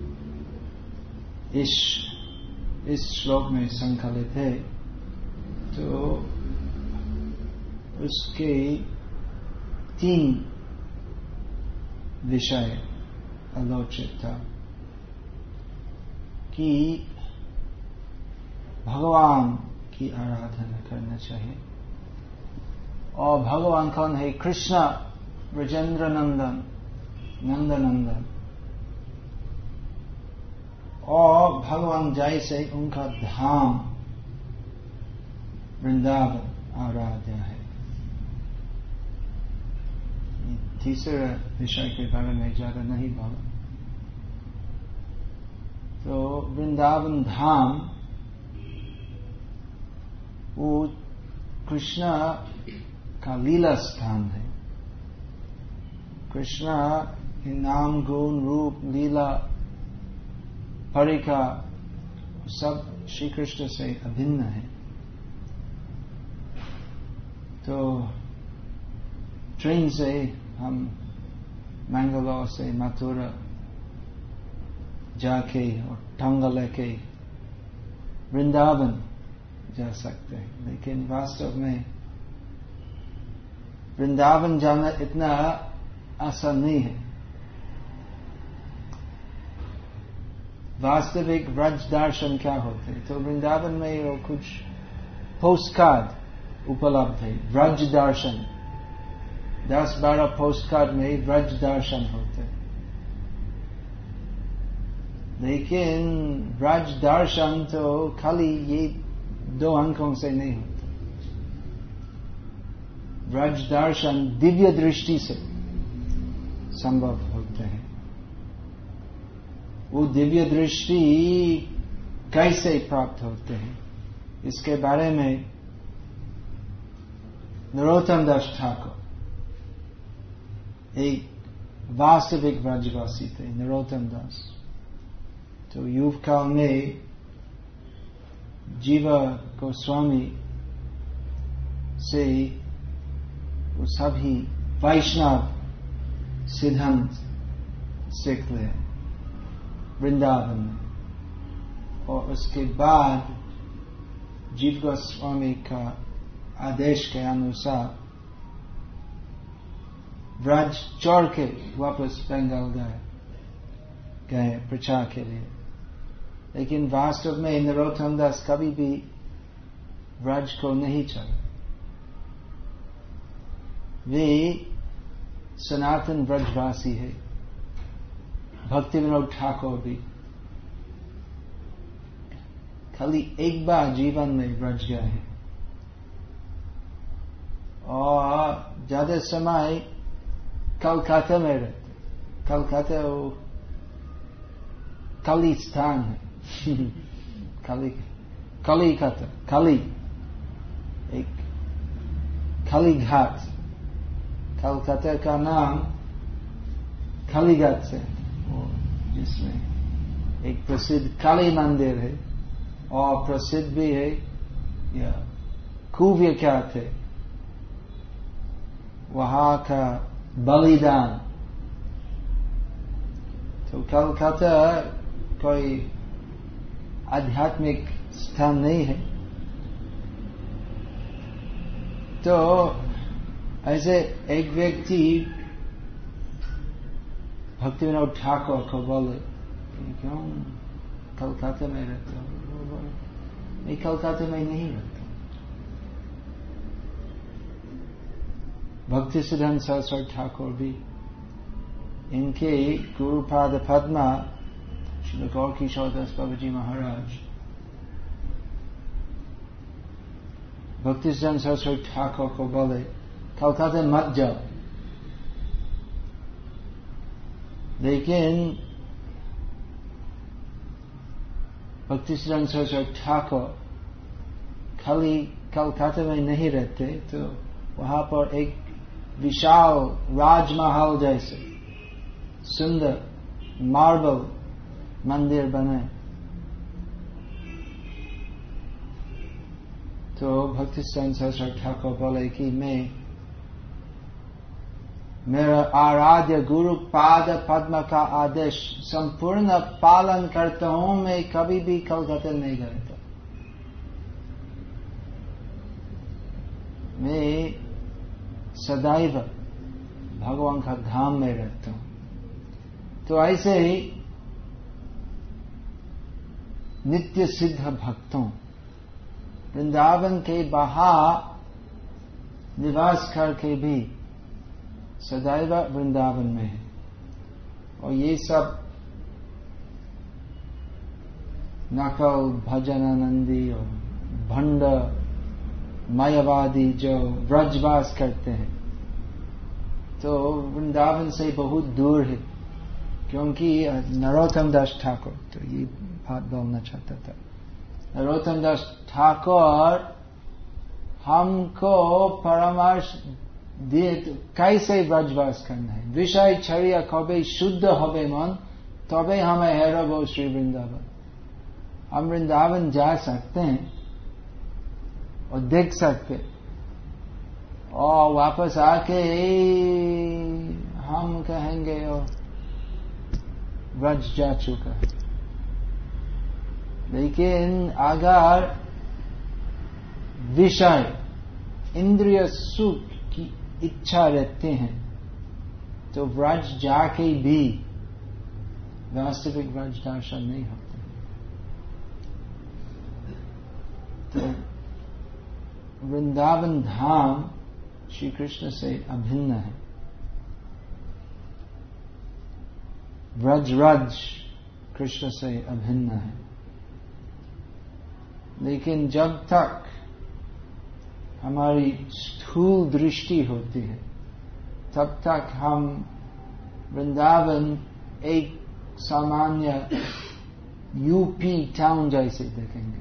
इस इस श्लोक में संकलित है, तो उसके तीन विषय आलोचित था कि भगवान की आराधना करना चाहिए और भगवान कौन है? कृष्ण ब्रजेंद्र नंदन, नंदनंदन, और भगवान जैसे उनका धाम वृंदावन आराध्य है। तीसरे विषय के बारे में ज्यादा नहीं बोला। तो वृंदावन धाम वो कृष्ण का लीला स्थान है। कृष्ण के नाम, गुण, रूप, लीला, परिका सब श्री कृष्ण से अभिन्न है। तो ट्रेन से हम मैंगलोर से मथुरा जाके और टांगा लेके वृंदावन जा सकते हैं, लेकिन वास्तव में वृंदावन जाना इतना आसान नहीं है। वास्तविक व्रज दर्शन क्या होते हैं? तो वृंदावन में वो कुछ पोस्ट कार्ड उपलब्ध है, व्रज दर्शन, दस बारह पोस्ट कार्ड में व्रज दर्शन होते हैं। लेकिन व्रज दर्शन तो खाली ये दो अंकों से नहीं होता। व्रज दर्शन दिव्य दृष्टि से संभव होते हैं। वो दिव्य दृष्टि कैसे प्राप्त होते हैं, इसके बारे में नरोत्तम दास ठाकुर एक वास्तविक व्रजवासी थे, नरोत्तम दास। तो युव काल में जीवा गोस्वामी से वो सभी वैष्णव सिद्धांत सीख लिया वृंदावन में, और उसके बाद जीव गोस्वामी का आदेश के अनुसार व्रज छोड़ के वापस बंगाल गए गए प्रचार के लिए। लेकिन वास्तव में नरोत्तम दास कभी भी व्रज को नहीं चले। वे सनातन व्रजवासी है। भक्ति विनोद ठाकुर भी खाली एक बार जीवन में व्रज गए हैं, और ज्यादा समय कलकत्ता में रहते। कलकत्ता वो कली स्थान है। कली कलिकता कली एक कली घाट, कलकत्ता का नाम कालीघाट से, जिसमें एक प्रसिद्ध काली मंदिर है, और प्रसिद्ध भी है या खूब विख्यात है वहां का बलिदान। तो कलकत्ता कोई आध्यात्मिक स्थान नहीं है। तो ऐसे एक व्यक्ति भक्ति विनोद ठाकुर को बोले, क्यों कलकत्ता में रहते हो? मैं कलकत्ता में नहीं रहता। भक्ति सिद्धांत सरस्वती ठाकुर भी, इनके गुरुपाद पद्मा श्री गौर किशोर दास बाबा जी महाराज, भक्ति सिद्धांत सरस्वती ठाकुर को बोले कलकत्ता मत जाओ। लेकिन भक्ति सिद्धांत सरस्वती ठाकुर खाली कलकत्ता में नहीं रहते, तो वहां पर एक विशाल राजमहल जैसे सुंदर मार्बल मंदिर बने। तो भक्ति सिद्धांत सरस्वती ठाकुर बोले कि मैं मेरा आराध्य गुरु पाद पद्म का आदेश संपूर्ण पालन करता हूं। मैं कभी भी कलकत्ता नहीं गया था। मैं सदैव भगवान का धाम में रहता हूं। तो ऐसे ही नित्य सिद्ध भक्तों वृंदावन के बाहर निवास करके भी सदैव वृंदावन में है। और ये सब नकल भजनानंदी और भंड मायावादी जो व्रजवास करते हैं, तो वृंदावन से बहुत दूर है, क्योंकि नरोत्तम दास ठाकुर, तो ये बात बोलना चाहता था। नरोत्तम दास ठाकुर हमको परामर्श दिए तो कैसे ब्रजवास करना है। विषय छड़िया कबे शुद्ध होबे मन, तबे हमें हेरबो श्री वृंदावन। हम वृंदावन जा सकते हैं और देख सकते, और वापस आके हम कहेंगे और व्रज जा चुका है। लेकिन अगर विषय इंद्रिय सुख की इच्छा रहते हैं तो व्रज जाके भी वास्तविक व्रज दर्शन नहीं होते। तो वृंदावन धाम श्री कृष्ण से अभिन्न है। व्रज रज कृष्ण से अभिन्न है। लेकिन जब तक हमारी स्थूल दृष्टि होती है तब तक हम वृंदावन एक सामान्य यूपी टाउन जैसे देखेंगे,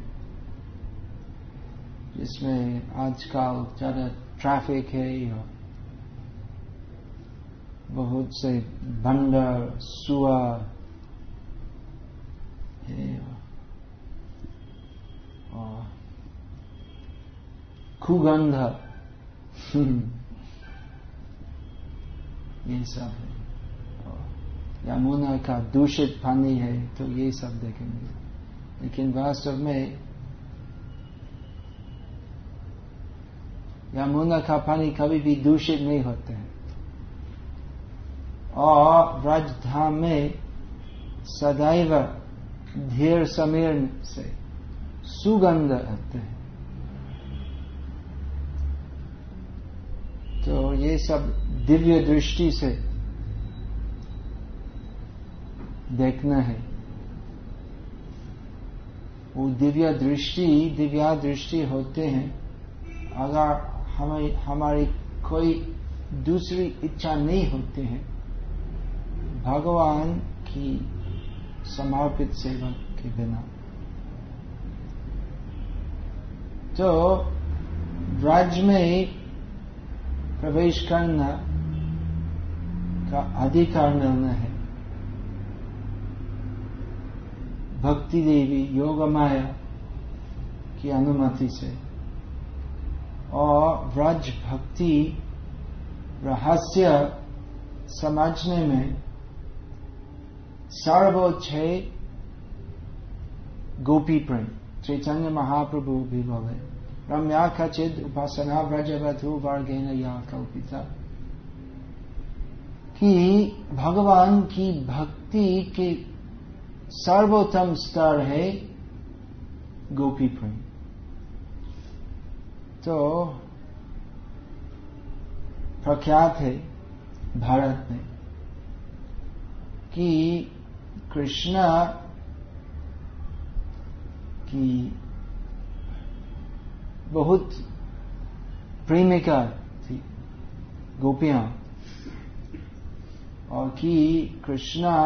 जिसमें आजकल ज्यादा ट्रैफिक है और बहुत से बंदर सुअर है और कुगंध ये सब है। यमुना का दूषित पानी है, तो ये सब देखेंगे। लेकिन वास्तव में यमुना का पानी कभी भी दूषित नहीं होता है, और व्रज धाम में सदैव धीर समीर से सुगंध आते हैं। तो ये सब दिव्य दृष्टि से देखना है। वो दिव्य दृष्टि दिव्या दृष्टि होते हैं अगर हमें हमारी कोई दूसरी इच्छा नहीं होती है, भगवान की समर्पित सेवा के बिना। तो व्रज में प्रवेश करना का अधिकार मिलना है भक्ति देवी योग माया की अनुमति से, और व्रज भक्ति रहस्य समझने में सर्वोच्च है गोपी प्रेम। चैतन्य महाप्रभु भी बोले, रम्या खचिद उपासना व्रजवधु वर्गेन या कल्पिता, कि भगवान की भक्ति के सर्वोत्तम स्तर है गोपी प्रेम। तो प्रख्यात है भारत में कि कृष्ण की बहुत प्रेमिका थी गोपियां, और कि कृष्ण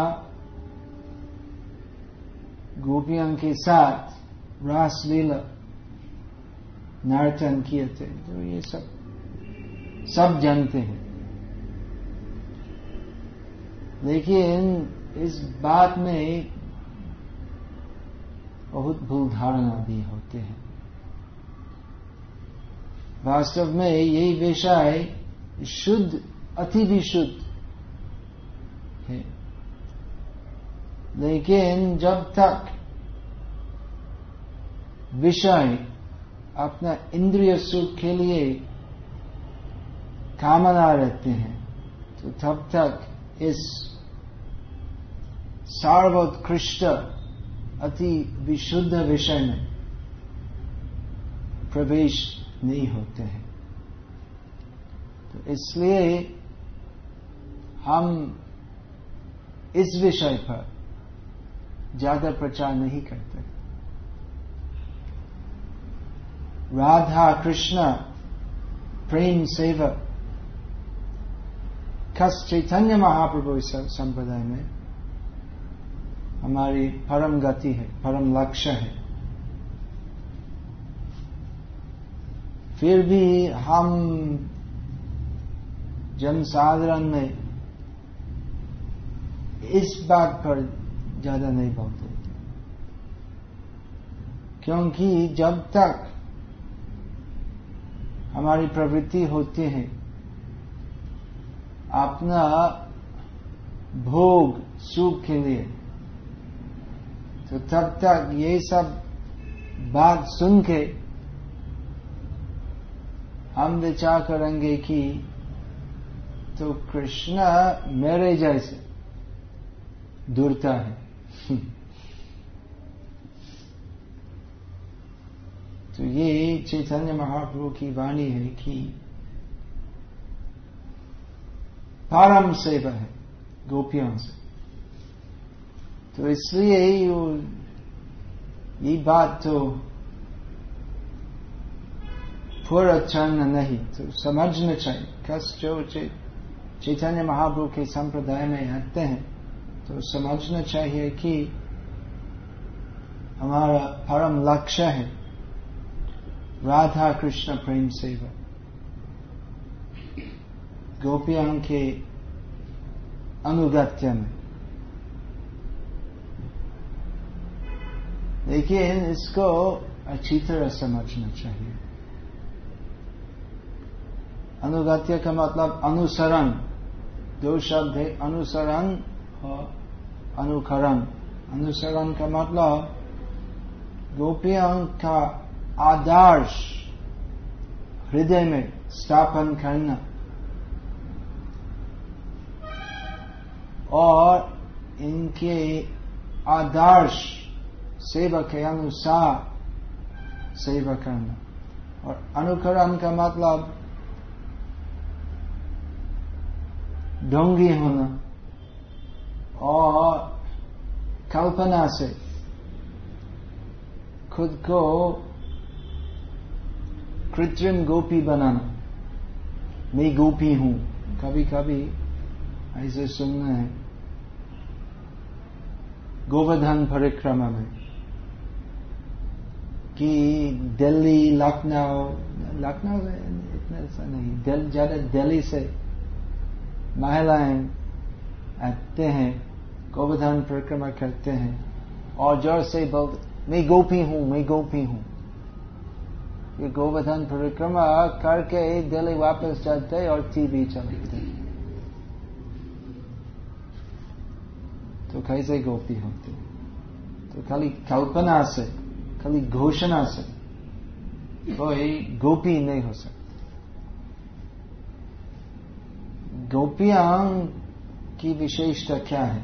गोपियों के साथ रासलीला नर्तन किए थे। तो ये सब सब जानते हैं, लेकिन इस बात में बहुत भूल धारणा भी होते हैं। वास्तव में ये विषय शुद्ध अति विशुद्ध है, लेकिन जब तक विषय अपना इंद्रिय सुख के लिए कामना रहते हैं, तो तब तक इस सर्वोत्कृष्ट अति विशुद्ध विषय में प्रवेश नहीं होते हैं। तो इसलिए हम इस विषय पर ज्यादा प्रचार नहीं करते। राधा कृष्ण प्रेम सेवा खास चैतन्य महाप्रभु इस संप्रदाय में हमारी परम गति है, परम लक्ष्य है। फिर भी हम जनसाधारण में इस बात पर ज्यादा नहीं बोलते, क्योंकि जब तक हमारी प्रवृत्ति होती है अपना भोग सुख के लिए, तो तब तक ये सब बात सुन के हम विचार करेंगे कि तो कृष्ण मेरे जैसे दूरता है। तो ये चैतन्य महाप्रभु की वाणी है कि परम सेवा है गोपियों से। तो इसलिए ये बात तो पूरा चरण नहीं, तो समझना चाहिए। कस जो चैतन्य महाप्रभु के संप्रदाय में आते हैं तो समझना चाहिए कि हमारा परम लक्ष्य है राधा कृष्ण प्रेम सेवा, गोपियों के अनुगत्य में। लेकिन इसको अच्छी तरह समझना चाहिए। अनुगत्य का मतलब अनुसरण, दो शब्द है, अनुसरण और अनुकरण। अनुसरण का मतलब गोपियों का आदर्श हृदय में स्थापन करना और इनके आदर्श सेवा के अनुसार सेवा करना। और अनुकरण का मतलब ढोंगी होना और कल्पना से खुद को कृत्रिम गोपी बनाना। मैं गोपी हूं, कभी कभी ऐसे सुनना है गोवर्धन परिक्रमा में कि दिल्ली लखनऊ लखनऊ इतना ऐसा नहीं, ज्यादा दिल्ली से महिलाएं आते हैं, गोवर्धन परिक्रमा करते हैं और जोर से बोलते मैं गोपी हूं, मैं गोपी हूं। ये गोवर्धन परिक्रमा करके दिल्ली वापस जाते और टीवी चलाते, तो कैसे गोपी होते? तो खाली कल्पना से, खाली घोषणा से कोई गोपी नहीं हो सकती। गोपियां की विशेषता क्या है?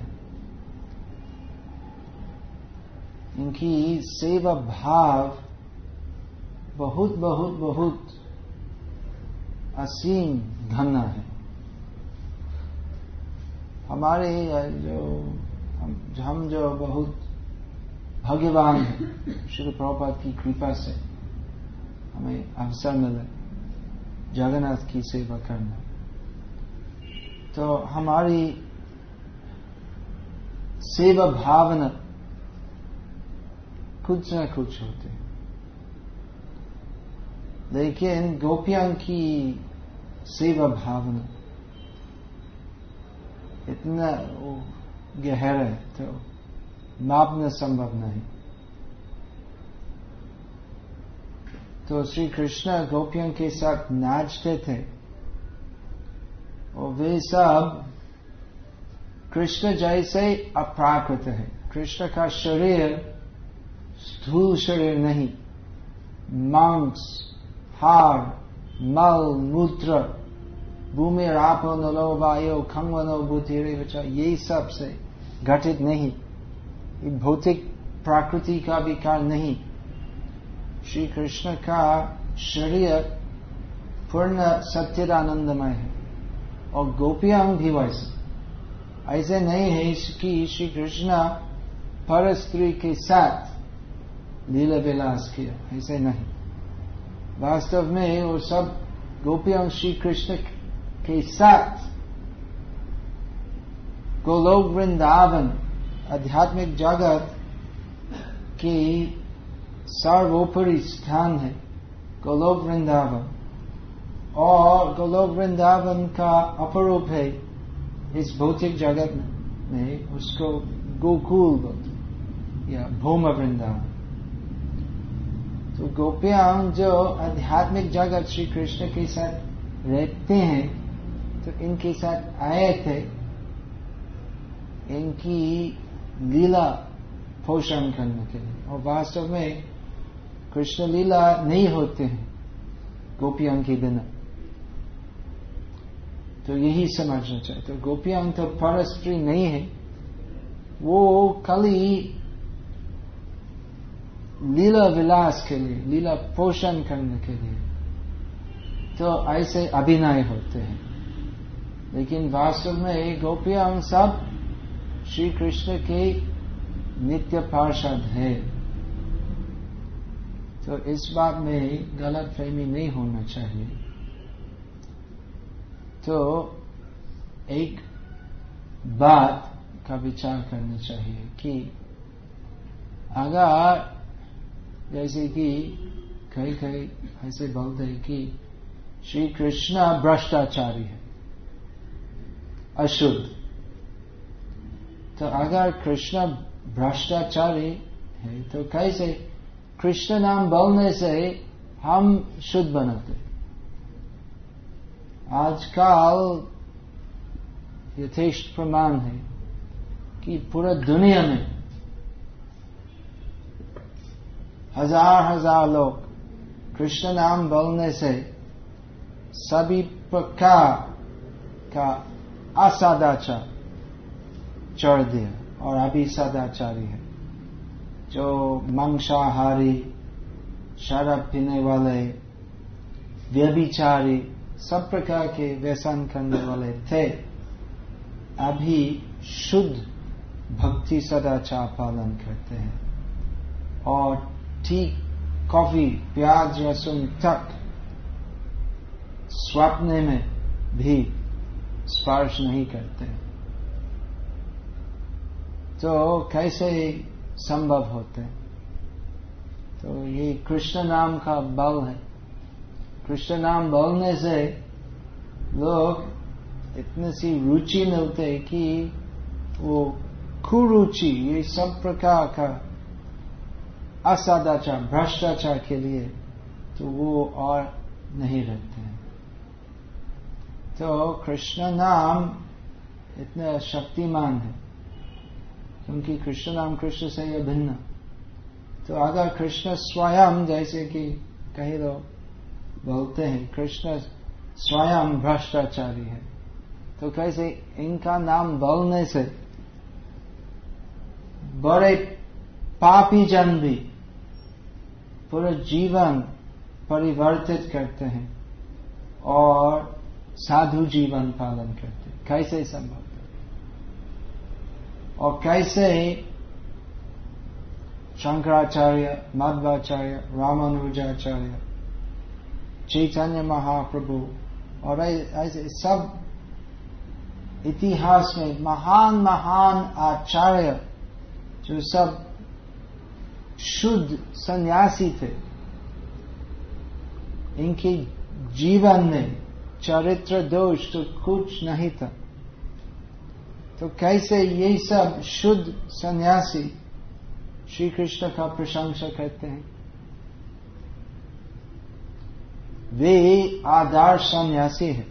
इनकी सेवा भाव बहुत बहुत बहुत असीम घना है। हमारे जो हम, हम जो बहुत भाग्यवान हैं, श्री प्रभुपाद की कृपा से हमें अवसर मिले जगन्नाथ की सेवा करना, तो हमारी सेवा भावना कुछ न कुछ होते हैं। लेकिन गोपियों की सेवा भावना इतना गहरा है तो मापना संभव नहीं। तो श्री कृष्ण गोपियों के साथ नाचते थे और वे सब कृष्ण जैसे अप्राकृत है। कृष्ण का शरीर स्थूल शरीर नहीं, मांस, हार, मल, मूत्र, भूमि, रापो, नलो, वायु, खंगवनो, बुद्धि, विचार, ये सब से घटित नहीं। भौतिक प्रकृति का विकार नहीं। श्री कृष्ण का शरीर पूर्ण सच्चिदानंदमय है और गोपियां भी वैसे। ऐसे नहीं है कि श्री कृष्ण पर स्त्री के साथ लीला विलास किया, ऐसे नहीं। वास्तव में वो सब गोपियां श्री कृष्ण के साथ गोलोक वृंदावन आध्यात्मिक जगत की सर्वोपरि स्थान है गोलोक वृंदावन, और गोलोक वृंदावन का अपरूप है इस भौतिक जगत में, उसको गोकुल बोलते या भूम वृंदावन। तो गोपियां जो आध्यात्मिक जगत श्री कृष्ण के साथ रहते हैं, तो इनके साथ आए थे इनकी लीला पोषण करने के लिए, और वास्तव में कृष्ण लीला नहीं होते हैं गोपियां के बिना। तो यही समझना चाहिए। तो गोपियां तो परस्त्री नहीं है, वो खाली लीला विलास के लिए, लीला पोषण करने के लिए तो ऐसे अभिनय होते हैं, लेकिन वास्तव में गोपियां सब श्री कृष्ण के नित्य पार्षद है। तो इस बात में गलत फहमी नहीं होना चाहिए। तो एक बात का विचार करना चाहिए कि अगर जैसे कि कई कई ऐसे बोलते हैं कि श्री कृष्ण भ्रष्टाचारी है, अशुद्ध, तो अगर कृष्ण भ्रष्टाचारी है तो कैसे कृष्ण नाम बोलने से हम शुद्ध बनते? आजकल यथेष्ट प्रमाण है कि पूरा दुनिया में हजार हजार लोग कृष्ण नाम बोलने से सभी प्रकार का असदाचार छोड़ दिया और अभी सदाचारी है। जो मांसाहारी, शराब पीने वाले, व्यभिचारी, सब प्रकार के व्यसन करने वाले थे, अभी शुद्ध भक्ति सदाचार पालन करते हैं और ठीक कॉफी, प्याज, लहसुन तक स्वप्न में भी स्पर्श नहीं करते। तो कैसे संभव होते? तो ये कृष्ण नाम का बल है। कृष्ण नाम बोलने से लोग इतनी सी रुचि मिलते कि वो कुरुचि, ये सब प्रकार का असदाचार, भ्रष्टाचार के लिए तो वो और नहीं रहते हैं। तो कृष्ण नाम इतना शक्तिमान है क्योंकि कृष्ण नाम कृष्ण से यह भिन्न। तो अगर कृष्ण स्वयं, जैसे कि कई लोग बोलते हैं कृष्ण स्वयं भ्रष्टाचारी है, तो कैसे इनका नाम बोलने से बड़े पापी जन भी पूरा जीवन परिवर्तित करते हैं और साधु जीवन पालन करते हैं? कैसे संभव? और कैसे शंकराचार्य, मध्वाचार्य, रामानुजाचार्य, चैतन्य महाप्रभु और ऐसे सब इतिहास में महान महान आचार्य जो सब शुद्ध सन्यासी थे, इनके जीवन में चरित्र दोष तो कुछ नहीं था। तो कैसे ये सब शुद्ध सन्यासी श्री कृष्ण का प्रशंसा करते हैं? वे आदर्श सन्यासी है।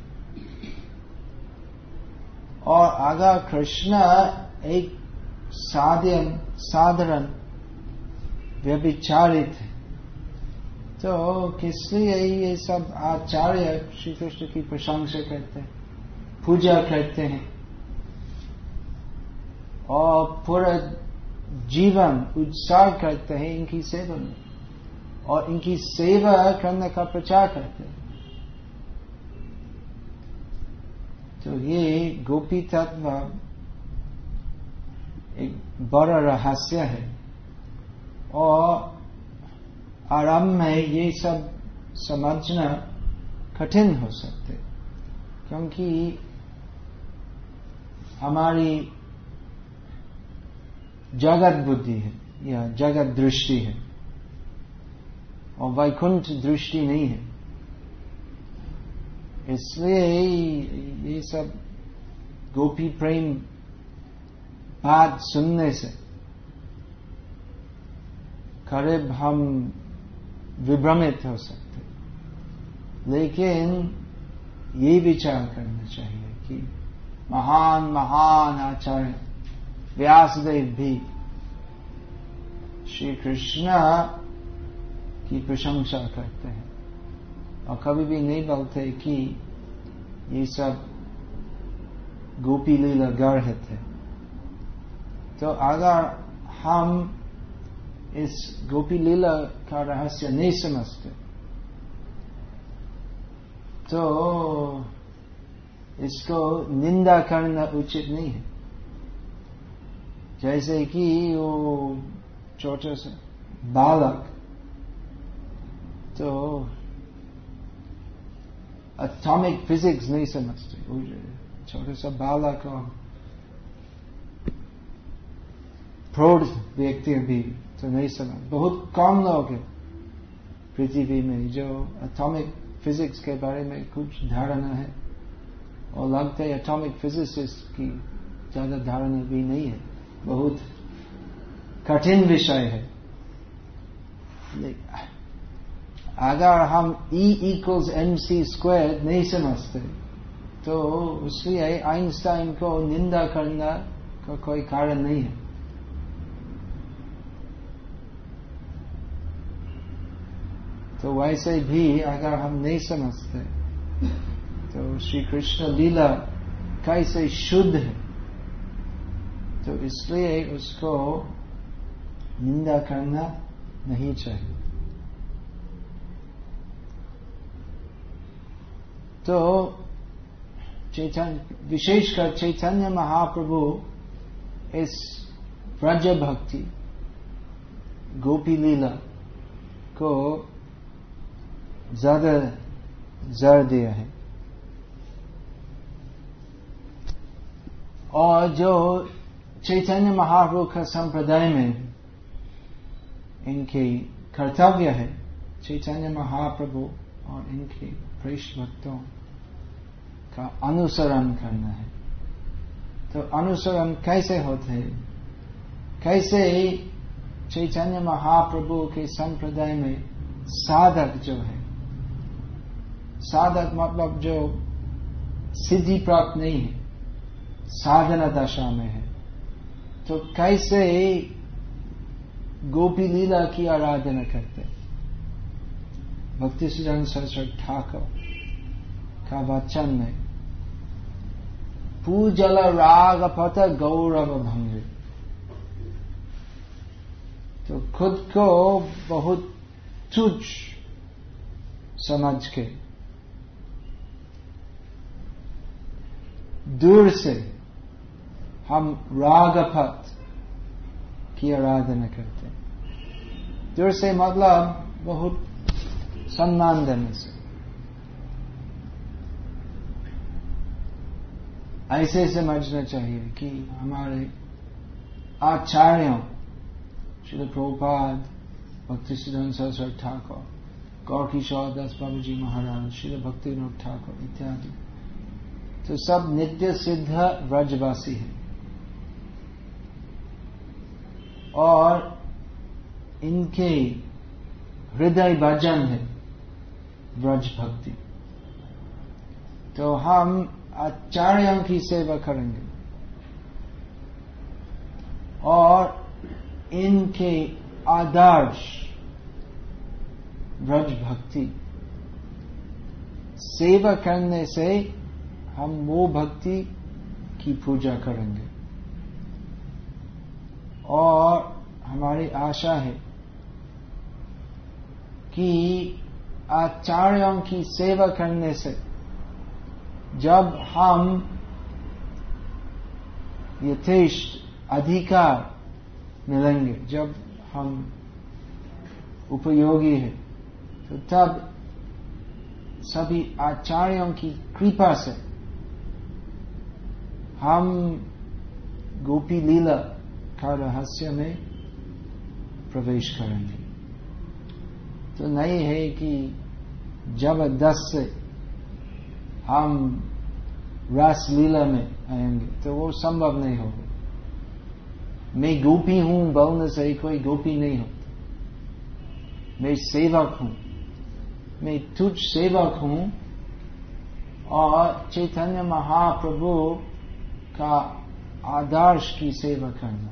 और अगर कृष्ण एक साधारण साधारण व्यभिचारी थे, तो किस लिए ये सब आचार्य श्री कृष्ण की प्रशंसा करते हैं, पूजा करते हैं और पूरा जीवन उत्सर्ग करते हैं इनकी सेवा में और इनकी सेवा करने का प्रचार करते हैं? तो ये गोपी तत्व एक बड़ा रहस्य है और आरंभ में ये सब समझना कठिन हो सकते, क्योंकि हमारी जगत बुद्धि है या जगत दृष्टि है और वैकुंठ दृष्टि नहीं है। इसलिए ये सब गोपी प्रेम बात सुनने से करीब हम विभ्रमित हो सकते, लेकिन ये विचार करना चाहिए कि महान महान आचार्य व्यासदेव भी श्री कृष्ण की प्रशंसा करते हैं और कभी भी नहीं बोलते कि ये सब गोपी लीला गर्ह थे। तो अगर हम इस गोपी लीला का रहस्य नहीं समझते तो इसको निंदा करना उचित नहीं है। जैसे कि वो छोटा सा बालक तो एटॉमिक फिजिक्स नहीं समझते, वो छोटा सा बालक और प्रौढ़ व्यक्ति भी तो नहीं समझ। बहुत कम लोग हैं पृथ्वी में जो एटॉमिक फिजिक्स के बारे में कुछ धारणा है और लगता है एटॉमिक फिजिसिस्ट की ज्यादा धारणा भी नहीं है। बहुत कठिन विषय है। अगर हम E equals M C square नहीं समझते तो उसलिए आइंस्टाइन को निंदा करना का कोई कारण नहीं है। तो वैसे भी अगर हम नहीं समझते तो श्री कृष्ण लीला कैसे शुद्ध है, तो इसलिए उसको निंदा करना नहीं चाहिए। तो चैतन्य, विशेषकर चैतन्य महाप्रभु इस ब्रज भक्ति गोपी लीला को ज्यादा जोर दिया है और जो चैतन्य महाप्रभु का संप्रदाय में इनके कर्तव्य है चैतन्य महाप्रभु और इनके प्रेष्ठ भक्तों का अनुसरण करना है। तो अनुसरण कैसे होते है? कैसे चैतन्य महाप्रभु के संप्रदाय में साधक जो है, साधक मतलब जो सिद्धि प्राप्त नहीं है, साधना दशा में है, तो कैसे गोपी लीला की आराधना करते? भक्ति सिद्धांत सरस्वती ठाकुर का वचन में पूजल राग पथ गौरव भंग, तो खुद को बहुत तुच्छ समझ के दूर से हम रागपथ की आराधना करते हैं। दूर से मतलब बहुत सम्मान देने से। ऐसे समझना चाहिए कि हमारे आचार्यों श्रील प्रभुपाद, भक्ति सिद्धांत सरस्वती ठाकुर, गौर किशोर दास बाबू जी महाराज, श्रील भक्ति विनोद ठाकुर इत्यादि, तो सब नित्य सिद्ध व्रजवासी है और इनके हृदय भजन है व्रज भक्ति। तो हम आचार्यों की सेवा करेंगे और इनके आदर्श व्रज भक्ति सेवा करने से हम वो भक्ति की पूजा करेंगे और हमारी आशा है कि आचार्यों की सेवा करने से जब हम यथेष्ट अधिकार मिलेंगे, जब हम उपयोगी हैं, तो तब सभी आचार्यों की कृपा से हम गोपी लीला का रहस्य में प्रवेश करेंगे। तो नहीं है कि जबरदस्त से हम रस लीला में आएंगे, तो वो संभव नहीं होगा। मैं गोपी हूं बोलने से कोई गोपी नहीं होता। मैं सेवक हूं, मैं तुझ सेवक हूं और चैतन्य महाप्रभु का आदर्श की सेवा करना,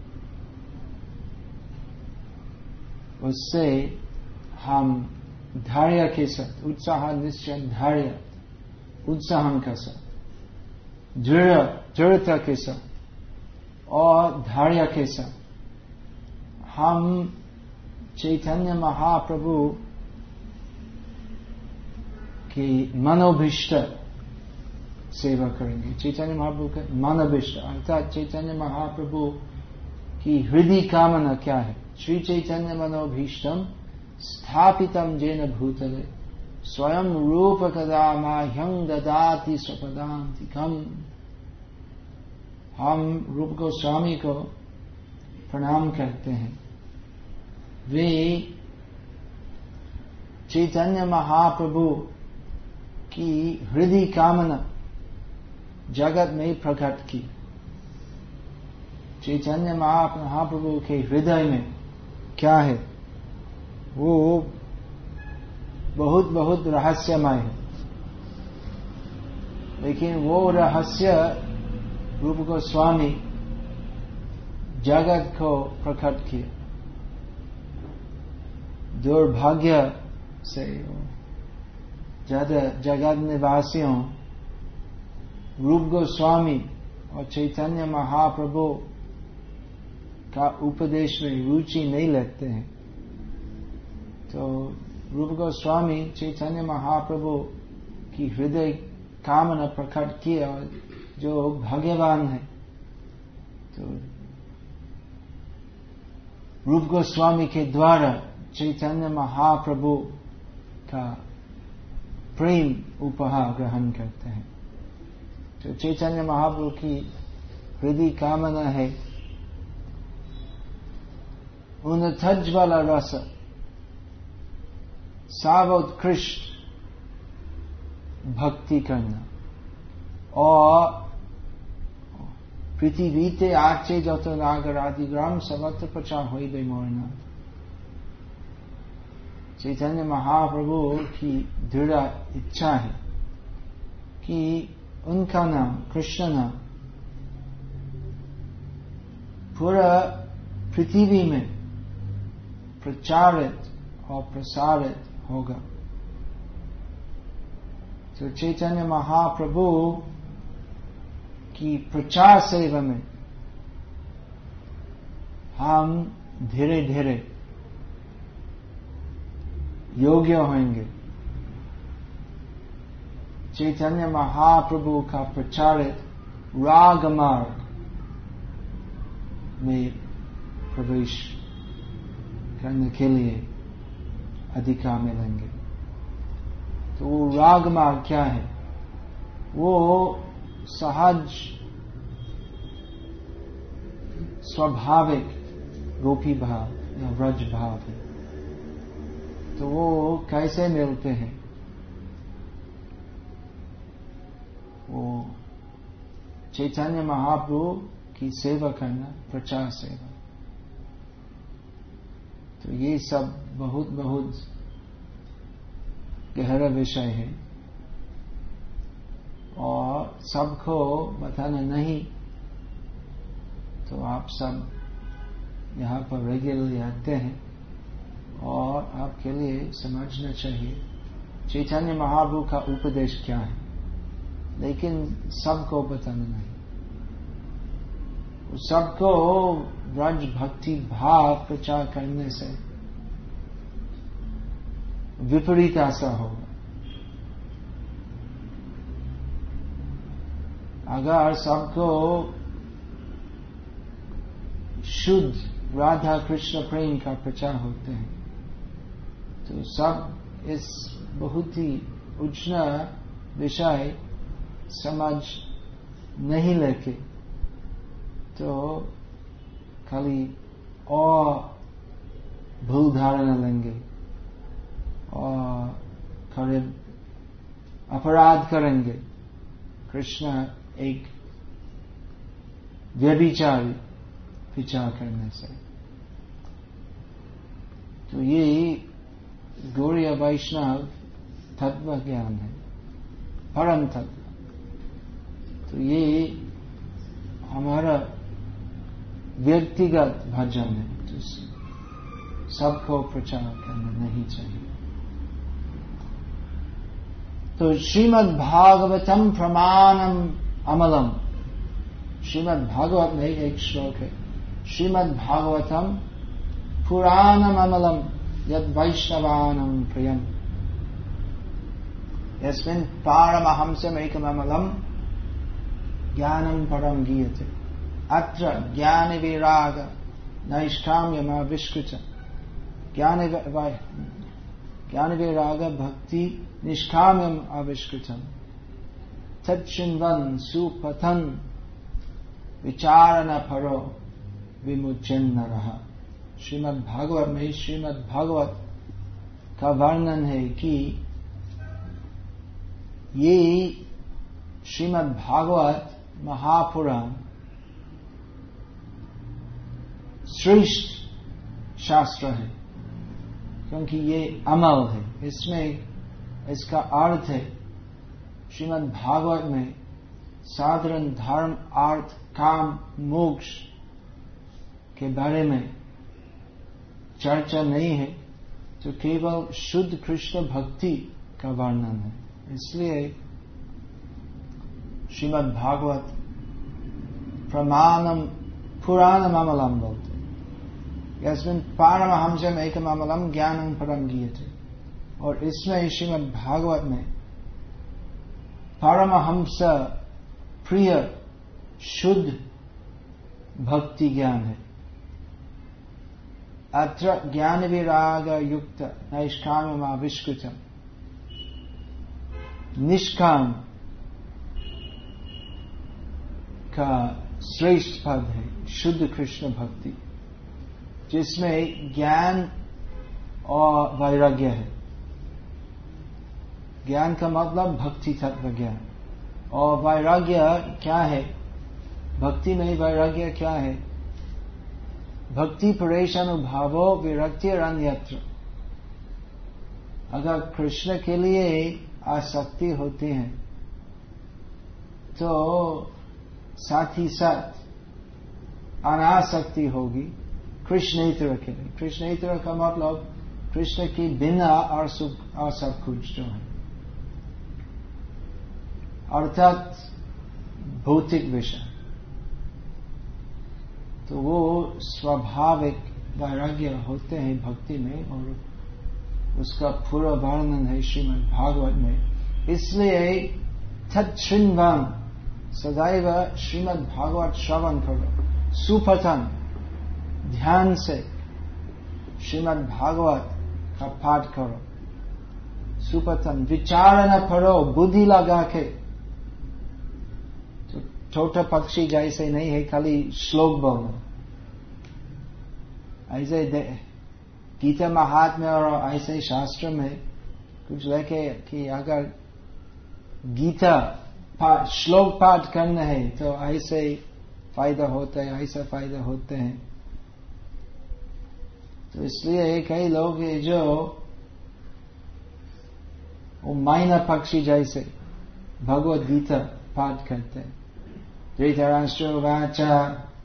उससे हम धैर्य के साथ, उत्साह निश्चय धैर्य उत्साह के साथ, दृढ़ दृढ़ता के साथ और धैर्य के साथ हम चैतन्य महाप्रभु की मनोभीष्ट सेवा करेंगे। चैतन्य महाप्रभु का मनोभीष्ट अर्थात चैतन्य महाप्रभु की हृदय कामना क्या है? श्री चैतन्य मनोभीष्टम स्थापितम जेन भूतले स्वयं रूप कदा माह्यं ददाति स्वपदान्तिकम्। हम रूप गोस्वामी को प्रणाम करते हैं। वे चैतन्य महाप्रभु की हृदय कामना जगत में प्रकट की। चैतन्य महाप्रभु के हृदय में क्या है? वो बहुत बहुत रहस्यमय है, लेकिन वो रहस्य रूप गोस्वामी जगत को प्रकट किया। दुर्भाग्य से जगत निवासियों रूप गोस्वामी और चैतन्य महाप्रभु का उपदेश में रुचि नहीं लेते हैं। तो रूप गोस्वामी चैतन्य महाप्रभु की हृदय कामना प्रकट किया, जो भाग्यवान है। तो रूप गोस्वामी के द्वारा चैतन्य महाप्रभु का प्रेम उपहार ग्रहण करते हैं। तो चैतन्य महाप्रभु की हृदय कामना है उन्नतज्वल रस सर्वोत्कृष्ट भक्ति करना और पृथ्वीते आचे जत नागर आदि ग्राम सर्वत्र प्रचार होइबे मोरना। चैतन्य महाप्रभु की दृढ़ इच्छा है कि उनका नाम कृष्ण नाम पूरा पृथ्वी में प्रचारित और प्रसारित होगा। तो चैतन्य महाप्रभु की प्रचार सेवा में हम धीरे धीरे योग्य होंगे। चैतन्य महाप्रभु का प्रचारित राग मार्ग में प्रवेश करने के लिए अधिकार मिलेंगे। तो वो राग मार्ग क्या है? वो सहज स्वाभाविक गोपी भाव या व्रज भाव है। तो वो कैसे मिलते हैं? वो चैतन्य महाप्रभु की सेवा करना, प्रचार सेवा। तो ये सब बहुत बहुत गहरा विषय है और सबको बताना नहीं। तो आप सब यहाँ पर रेगुलरली आते हैं और आपके लिए समझना चाहिए चैतन्य महाप्रभु का उपदेश क्या है, लेकिन सबको बताना नहीं। सबको ब्रज भक्ति भाव प्रचार करने से विपरीत आशा होगा। अगर सबको शुद्ध राधा कृष्ण प्रेम का प्रचार होते हैं तो सब इस बहुत ही उच्च विषय समझ नहीं लेके तो खाली और भूल धारणा लेंगे और खाली अपराध करेंगे। कृष्ण एक व्यभिचारी विचार करने से। तो ये गौड़ीय वैष्णव तत्व ज्ञान है, परम तत्व। तो ये हमारा व्यक्तिगत भजन है, तो सबको प्रचार करना नहीं चाहिए। तो श्रीमद् भागवतम प्रमाणम अमलम, श्रीमद् भागवत में एक श्लोक है, श्रीमद् भागवतम पुराणम अमलम यद वैष्णवानम प्रियम यस्मिन् पारमहंसम एकममलम ज्ञानम परम गीयते अत्र ज्ञान विराग नैष्काम्यम विष्कृत ज्ञान ज्ञान विराग भक्ति निष्काम्यम अविष्कृतम तच्छृण्वन् सुपथन् विचारण परो विमुच्यन् नरः। श्रीमद् भागवत में श्रीमद् भागवत का वर्णन है कि ये श्रीमद् भागवत महापुराण श्रेष्ठ शास्त्र है, क्योंकि ये अमल है। इसमें इसका अर्थ है, श्रीमद् भागवत में साधारण धर्म अर्थ काम मोक्ष के बारे में चर्चा नहीं है, तो केवल शुद्ध कृष्ण भक्ति का वर्णन है। इसलिए श्रीमद् भागवत प्रमाणम पुराणम अमलम बोलते, यस्मिन् पारमहंसम एकम अमलम ज्ञानम परम गीयते। और इसमें श्रीमद् भागवत में परमहंस प्रिय शुद्ध भक्ति ज्ञान है। अत्र ज्ञान विराग युक्त नैष्काम्यम अविष्कृतम, निष्काम का श्रेष्ठ पद है शुद्ध कृष्ण भक्ति, जिसमें ज्ञान और वैराग्य है। ज्ञान का मतलब भक्ति तत्व ज्ञान, और वैराग्य क्या है? भक्ति में वैराग्य क्या है? भक्ति परेश अनुभावो विरक्तिरन्यत्र। अगर कृष्ण के लिए आसक्ति होती है तो साथ ही साथ अनासक्ति होगी कृष्णेतर के लिए। कृष्णेतर का मतलब कृष्ण की बिना और सुख और सब कुछ जो है, अर्थात भौतिक विषय। तो वो स्वाभाविक वैराग्य होते हैं भक्ति में, और उसका पूरा वर्णन है श्रीमद् भागवत में। इसलिए तच्छृण्वन्, सदैव श्रीमद् भागवत श्रवण करो, सुपठन, ध्यान से श्रीमद् भागवत का पाठ करो, सुपठन, विचारण करो, बुद्धि लगा के। तो छोटा पक्षी जैसे नहीं है खाली श्लोक बोलो, ऐसे गीता महात्म्य और ऐसे शास्त्र में कुछ लिखे कि अगर गीता पाठ श्लोक पाठ करना है तो ऐसे फायदा होता है, ऐसा फायदा होते हैं। तो इसलिए कई लोग हैं जो वो मैना पक्षी जैसे भगवद गीता पाठ करते हैं, धृतराष्ट्र वाचा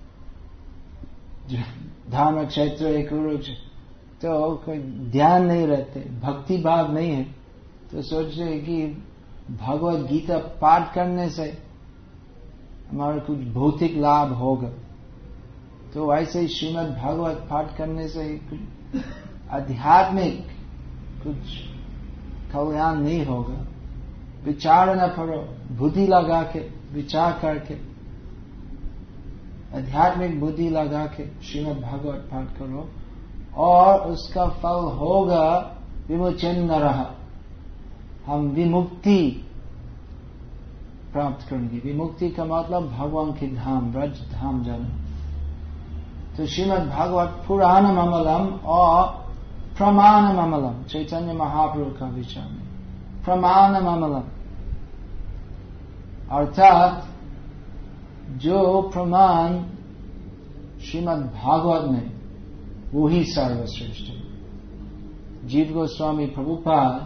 धर्म क्षेत्र कुरुच, तो कोई ध्यान नहीं रहते, भक्ति भाव नहीं है, तो सोचते कि भगवद गीता पाठ करने से हमारा कुछ भौतिक लाभ होगा। तो ऐसे ही श्रीमद् भागवत पाठ करने से कुछ आध्यात्मिक कुछ कल्याण नहीं होगा। विचार न करो, बुद्धि लगा के विचार करके, आध्यात्मिक बुद्धि लगा के श्रीमद् भागवत पाठ करो, और उसका फल होगा विमुच्यन् नरः, हम विमुक्ति प्राप्त करेंगे। विमुक्ति का मतलब भगवान की धाम, ब्रज धाम जाना। तो श्रीमद् भागवत पुराणम अमलम और प्रमाणम अमलम, चैतन्य महाप्रभु का विचार में प्रमाणम अमलम अर्थात जो प्रमाण श्रीमद् भागवत में वो ही सर्वश्रेष्ठ है। जीव गोस्वामी प्रभुपाद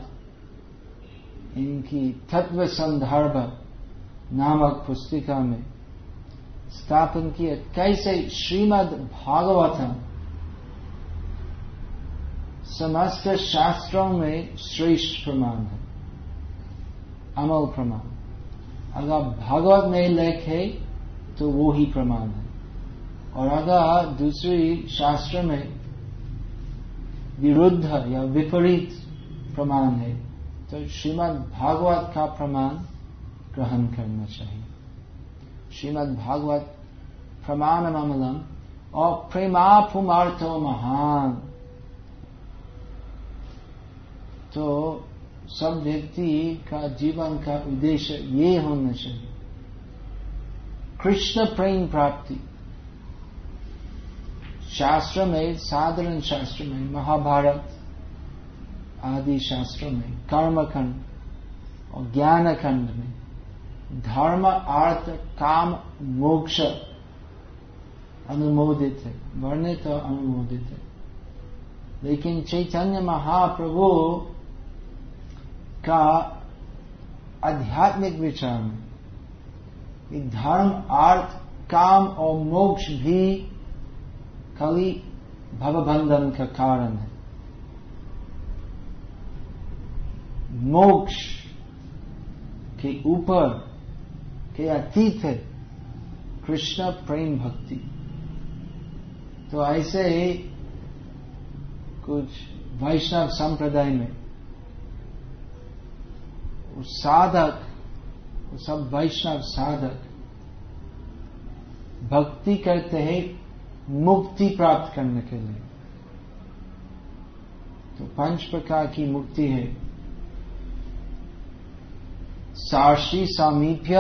इनकी तत्व संदर्भ नामक पुस्तिका में स्थापन किया कैसे श्रीमद् भागवतम समस्त शास्त्रों में श्रेष्ठ प्रमाण है, अमल प्रमाण। अगर भागवत में लिखे तो वो ही प्रमाण है, और अगर दूसरी शास्त्र में विरुद्ध या विपरीत प्रमाण है तो श्रीमद् भागवत का प्रमाण ग्रहण करना चाहिए। श्रीमद् भागवत प्रमाणम अमलम और प्रेमापुमार्थो महान। तो सब व्यक्ति का जीवन का उद्देश्य ये होना चाहिए, कृष्ण प्रेम प्राप्ति। शास्त्र में, साधारण शास्त्र में, महाभारत आदि शास्त्रों में कर्मखंड और ज्ञान खंड में धर्म अर्थ काम मोक्ष अनुमोदित है, वर्णित तो अनुमोदित है। लेकिन चैतन्य महाप्रभु का आध्यात्मिक विचार में धर्म अर्थ काम और मोक्ष भी खाली भवबंधन का कारण है। मोक्ष के ऊपर के अतीत है कृष्ण प्रेम भक्ति। तो ऐसे ही कुछ वैष्णव संप्रदाय में साधक, सब वैष्णव साधक भक्ति करते हैं मुक्ति प्राप्त करने के लिए। तो पांच प्रकार की मुक्ति है, सार्षी सामीप्य,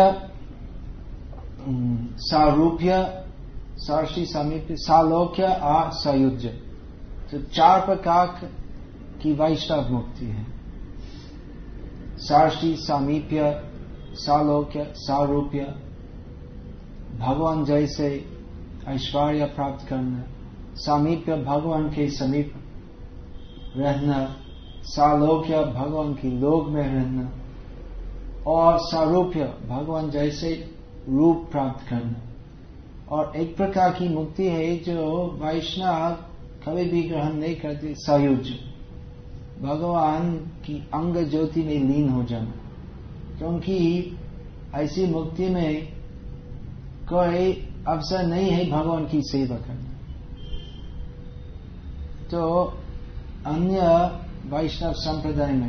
सारूप्य, सार्षी सामीप्य, सालोक्य और सायुज्य। तो चार प्रकार की वैष्णव मुक्ति है, सार्षी सामीप्य, सालोक्य, सारूप्य, भगवान जैसे ऐश्वर्य प्राप्त करना, सामीप्य भगवान के समीप रहना, सालोक्य भगवान की लोक में रहना, और सारूप्य भगवान जैसे रूप प्राप्त करना। और एक प्रकार की मुक्ति है जो वैष्णव कभी भी ग्रहण नहीं करते, सायुज्य, भगवान की अंग ज्योति में लीन हो जाना। क्योंकि ऐसी मुक्ति में कोई अवसर नहीं है भगवान की सेवा करना। तो अन्य वैष्णव संप्रदाय में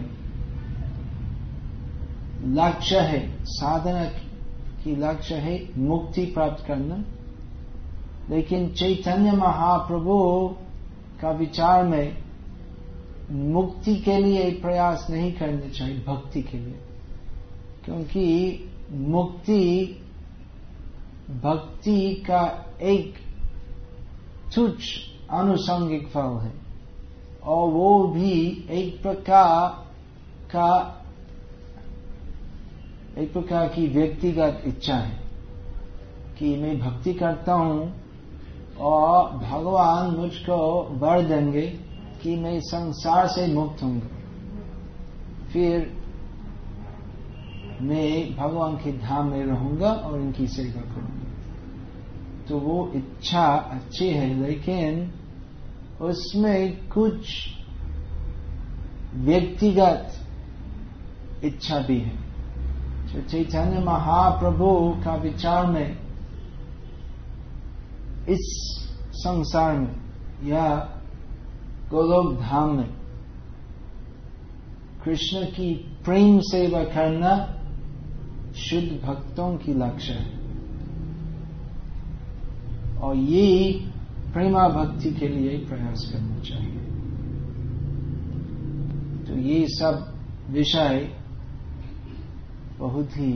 लक्ष्य है, साधना की लक्ष्य है मुक्ति प्राप्त करना। लेकिन चैतन्य महाप्रभु का विचार में मुक्ति के लिए प्रयास नहीं करने चाहिए, भक्ति के लिए। क्योंकि मुक्ति भक्ति का एक तुच्छ अनुषंगिक फल है, और वो भी एक प्रकार का एक प्रकार की व्यक्तिगत इच्छा है कि मैं भक्ति करता हूं और भगवान मुझको वर देंगे कि मैं संसार से मुक्त होंगे, फिर मैं भगवान के धाम में रहूंगा और इनकी सेवा करूंगा। तो वो इच्छा अच्छी है, लेकिन उसमें कुछ व्यक्तिगत इच्छा भी है। तो चैतन्य महाप्रभु का विचार में इस संसार में या गोलोक धाम में कृष्ण की प्रेम सेवा करना शुद्ध भक्तों की लक्ष्य है, और ये प्रेमा भक्ति के लिए प्रयास करना चाहिए। तो ये सब विषय बहुत ही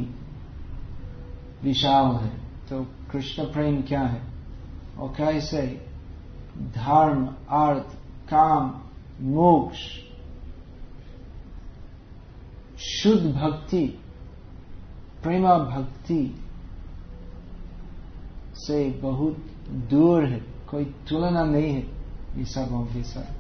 विशाल है। तो कृष्ण प्रेम क्या है और कैसे धर्म, अर्थ, काम, मोक्ष, शुद्ध भक्ति, प्रेमा भक्ति से बहुत दूर है, कोई तुलना नहीं है ये सबों के साथ।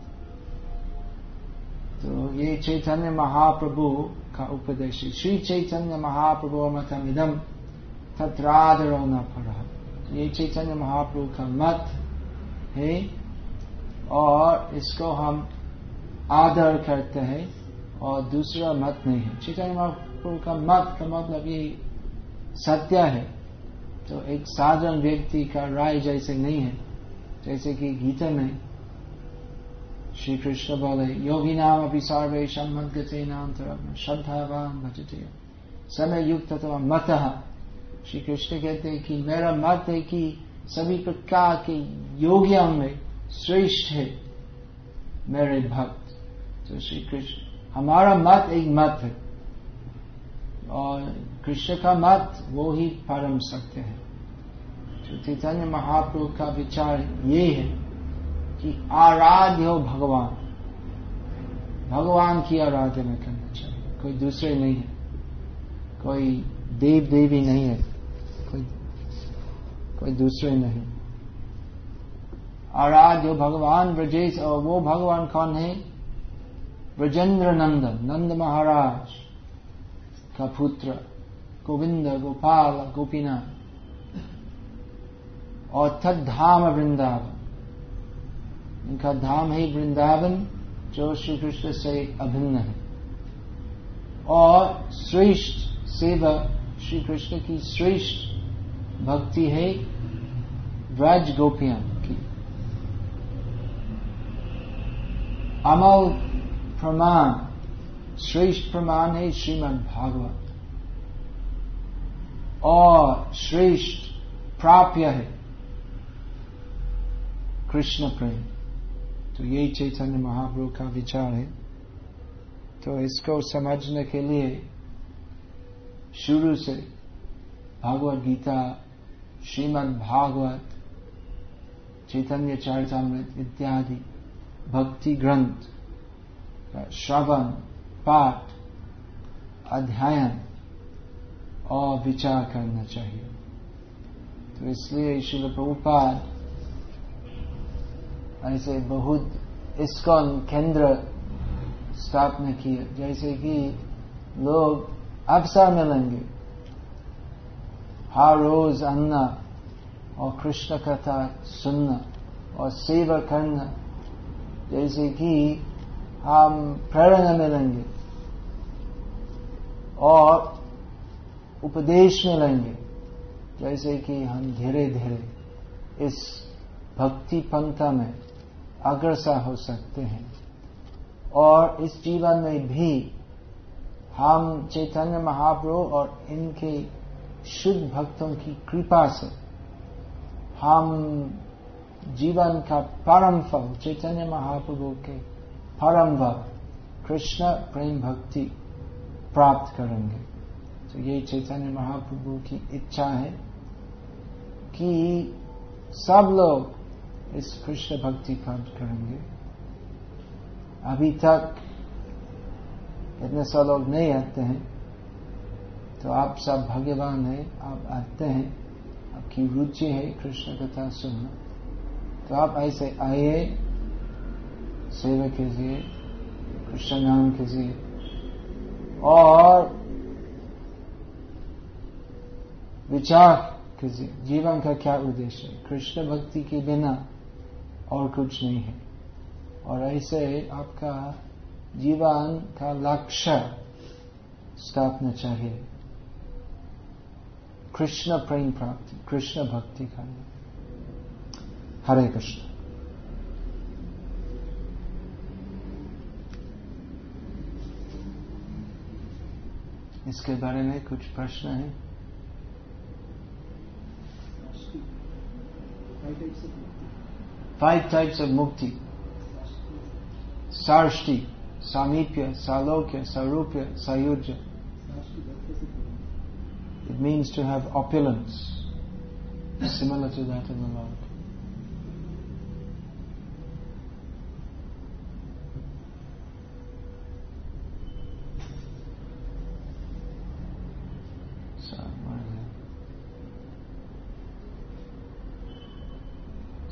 तो ये चैतन्य महाप्रभु का उपदेश है। श्री चैतन्य महाप्रभु मतमिदम तत्रादरो न परः। ये चैतन्य महाप्रभु का मत है और इसको हम आदर करते हैं और दूसरा मत नहीं है। चैतन्य महाप्रभु का मत का मतलब ये सत्य है। तो एक साधारण व्यक्ति का राय जैसे नहीं है, जैसे कि गीता में श्री कृष्ण बोले योगी नाम अभी सर्वेशम मद्गते नाम तरफ श्रद्धावान भजते समय युक्त तो मतः। श्री कृष्ण कहते हैं कि मेरा मत है कि सभी प्रकार के योगियों में श्रेष्ठ है मेरे भक्त। तो श्री कृष्ण हमारा मत एक मत है और कृष्ण का मत वो ही परम सत्य है। तो चैतन्य महाप्रभु का विचार ये है कि आराध्य हो भगवान, भगवान की आराधना करना चाहिए, कोई दूसरे नहीं है, कोई देव देवी नहीं है, कोई कोई दूसरे नहीं। आराध्य हो भगवान ब्रजेश, और वो भगवान कौन है? ब्रजेंद्र नंदन, नंद महाराज का पुत्र, गोविंद, गोपाल, गोपीनाथ, और तद धाम वृंदावन, इनका धाम है वृंदावन जो श्री कृष्ण से अभिन्न है। और श्रेष्ठ सेवा श्री कृष्ण की श्रेष्ठ भक्ति है व्रज गोपियां की। अमल प्रमाण, श्रेष्ठ प्रमाण है श्रीमद् भागवत, और श्रेष्ठ प्राप्य है कृष्ण प्रेम। तो यही चैतन्य महाप्रभु का विचार है। तो इसको समझने के लिए शुरू से भागवत गीता, श्रीमद् भागवत, चैतन्य चरितामृत इत्यादि भक्ति ग्रंथ श्रवण, पाठ, अध्ययन और विचार करना चाहिए। तो इसलिए श्रील प्रभुपाद ऐसे बहुत इस्कॉन केंद्र स्थापना किए, जैसे कि लोग अवसर मिलेंगे हर रोज आना और कृष्ण कथा सुनना और सेवा करना, जैसे कि हम प्रेरणा मिलेंगे और उपदेश मिलेंगे, जैसे कि हम धीरे धीरे इस भक्ति पंथा में अग्रसर हो सकते हैं। और इस जीवन में भी हम चैतन्य महाप्रभु और इनके शुद्ध भक्तों की कृपा से हम जीवन का परम फल, चैतन्य महाप्रभु के परम फल कृष्ण प्रेम भक्ति प्राप्त करेंगे। तो ये चैतन्य महाप्रभु की इच्छा है कि सब लोग इस कृष्ण भक्ति प्राप्त करेंगे। अभी तक इतने सब लोग नहीं आते हैं, तो आप सब भाग्यवान हैं, आप आते हैं, आपकी रुचि है कृष्ण कथा सुनना। तो आप ऐसे आइए, सेवा कीजिए, कृष्ण नाम कीजिए और विचार कीजिए जीवन का क्या उद्देश्य है। कृष्ण भक्ति के बिना और कुछ नहीं है, और ऐसे आपका जीवन का लक्ष्य स्थापना चाहिए कृष्ण प्रेम प्राप्ति, कृष्ण भक्ति करना। हरे कृष्ण। इसके बारे में कुछ प्रश्न है? Five types of mukti: sarshti, samipya, salokya, sarupya, sayujya. It means to have opulence, similar to that of the Lord.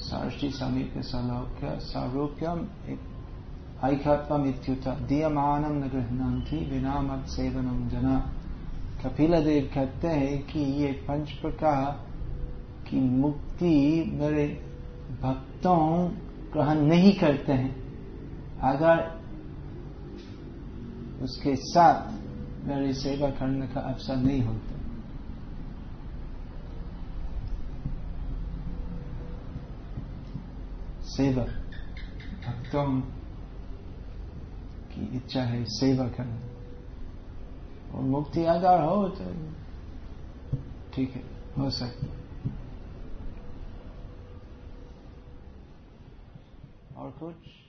सारष्टि समीप सालोक्य सारूप्यम ऐकात्म इत्युता दीयमानम न गृह्णन्ति विना मत सेवनम जना। कपिल देव कहते हैं कि ये पंच प्रकार की मुक्ति मेरे भक्तों ग्रहण नहीं करते हैं अगर उसके साथ मेरी सेवा करने का अवसर नहीं होता। सेवा भक्तों की इच्छा है सेवा करना और मुक्ति अगर हो तो ठीक है, हो सकता। और कुछ